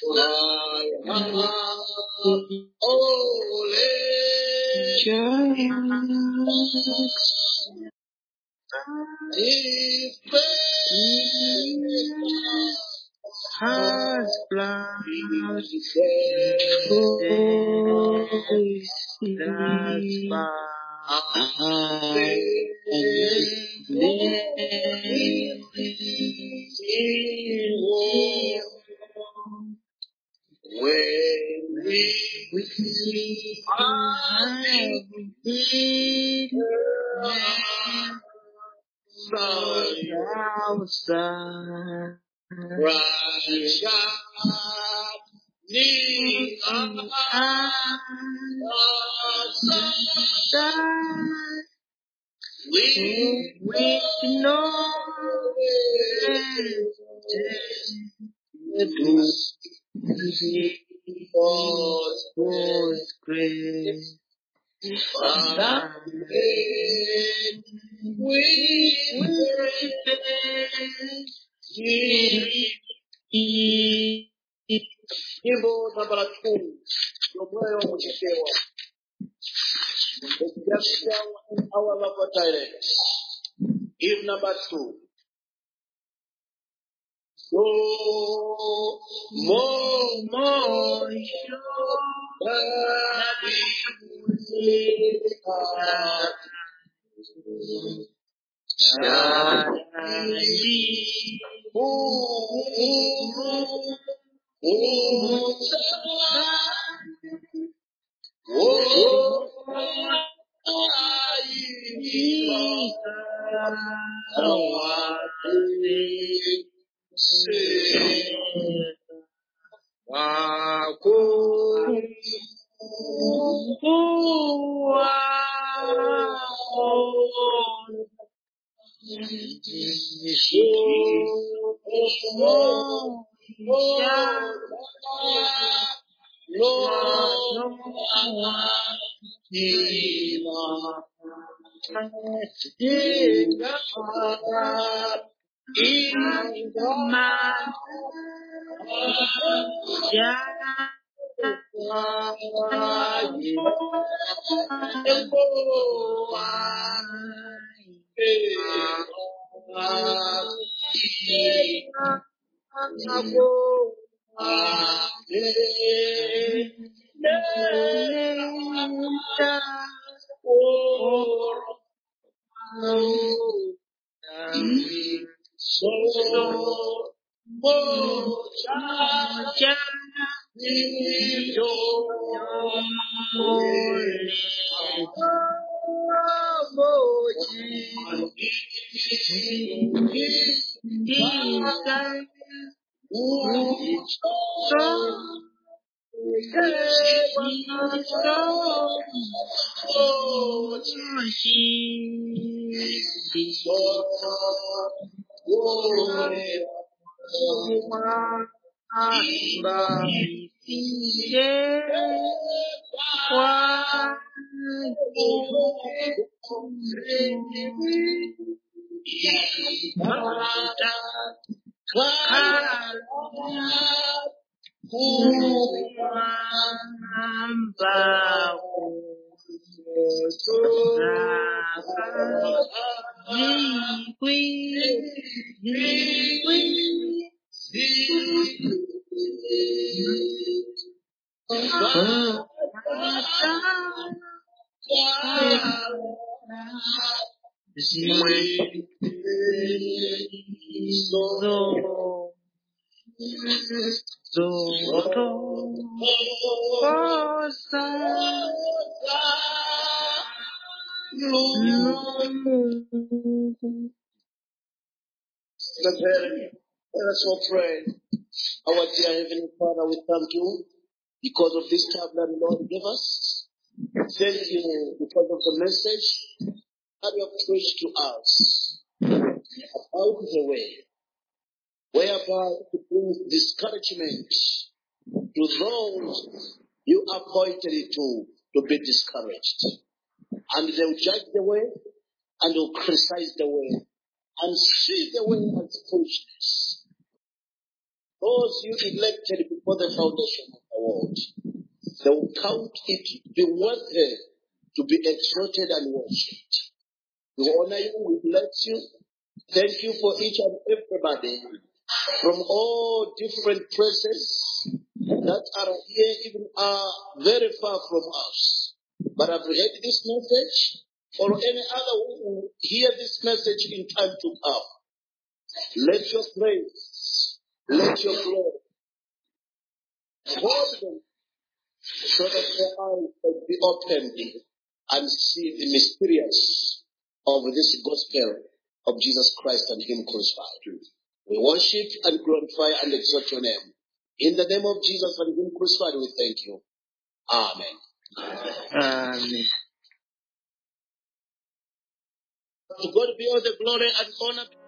Nyimbo namba 2 Yomoyo Muchekewa. Our local direct. Hymn number 2. So more Let us all pray. Our dear Heavenly Father, we thank you because of this time that the Lord gave us. Thank you because of the message that you have preached to us about the way, whereby to bring discouragement to those you appointed to be discouraged. And they will judge the way, and they will criticize the way, and see the way as foolishness. those you elected before the foundation of the world, they will count it to be worthy to be exalted and worshipped. We honor you, we bless you. Thank you for each and everybody from all different places that are here, even are very far from us, but have heard this message, or any other who will hear this message in time to come. Let your praise, let your glory hold them so that their eyes will be opened and see the mysterious of this gospel of Jesus Christ and Him crucified. We worship and glorify and exalt your name. In the name of Jesus and Him crucified, we thank you. Amen. Amen. To God be all the glory and honor.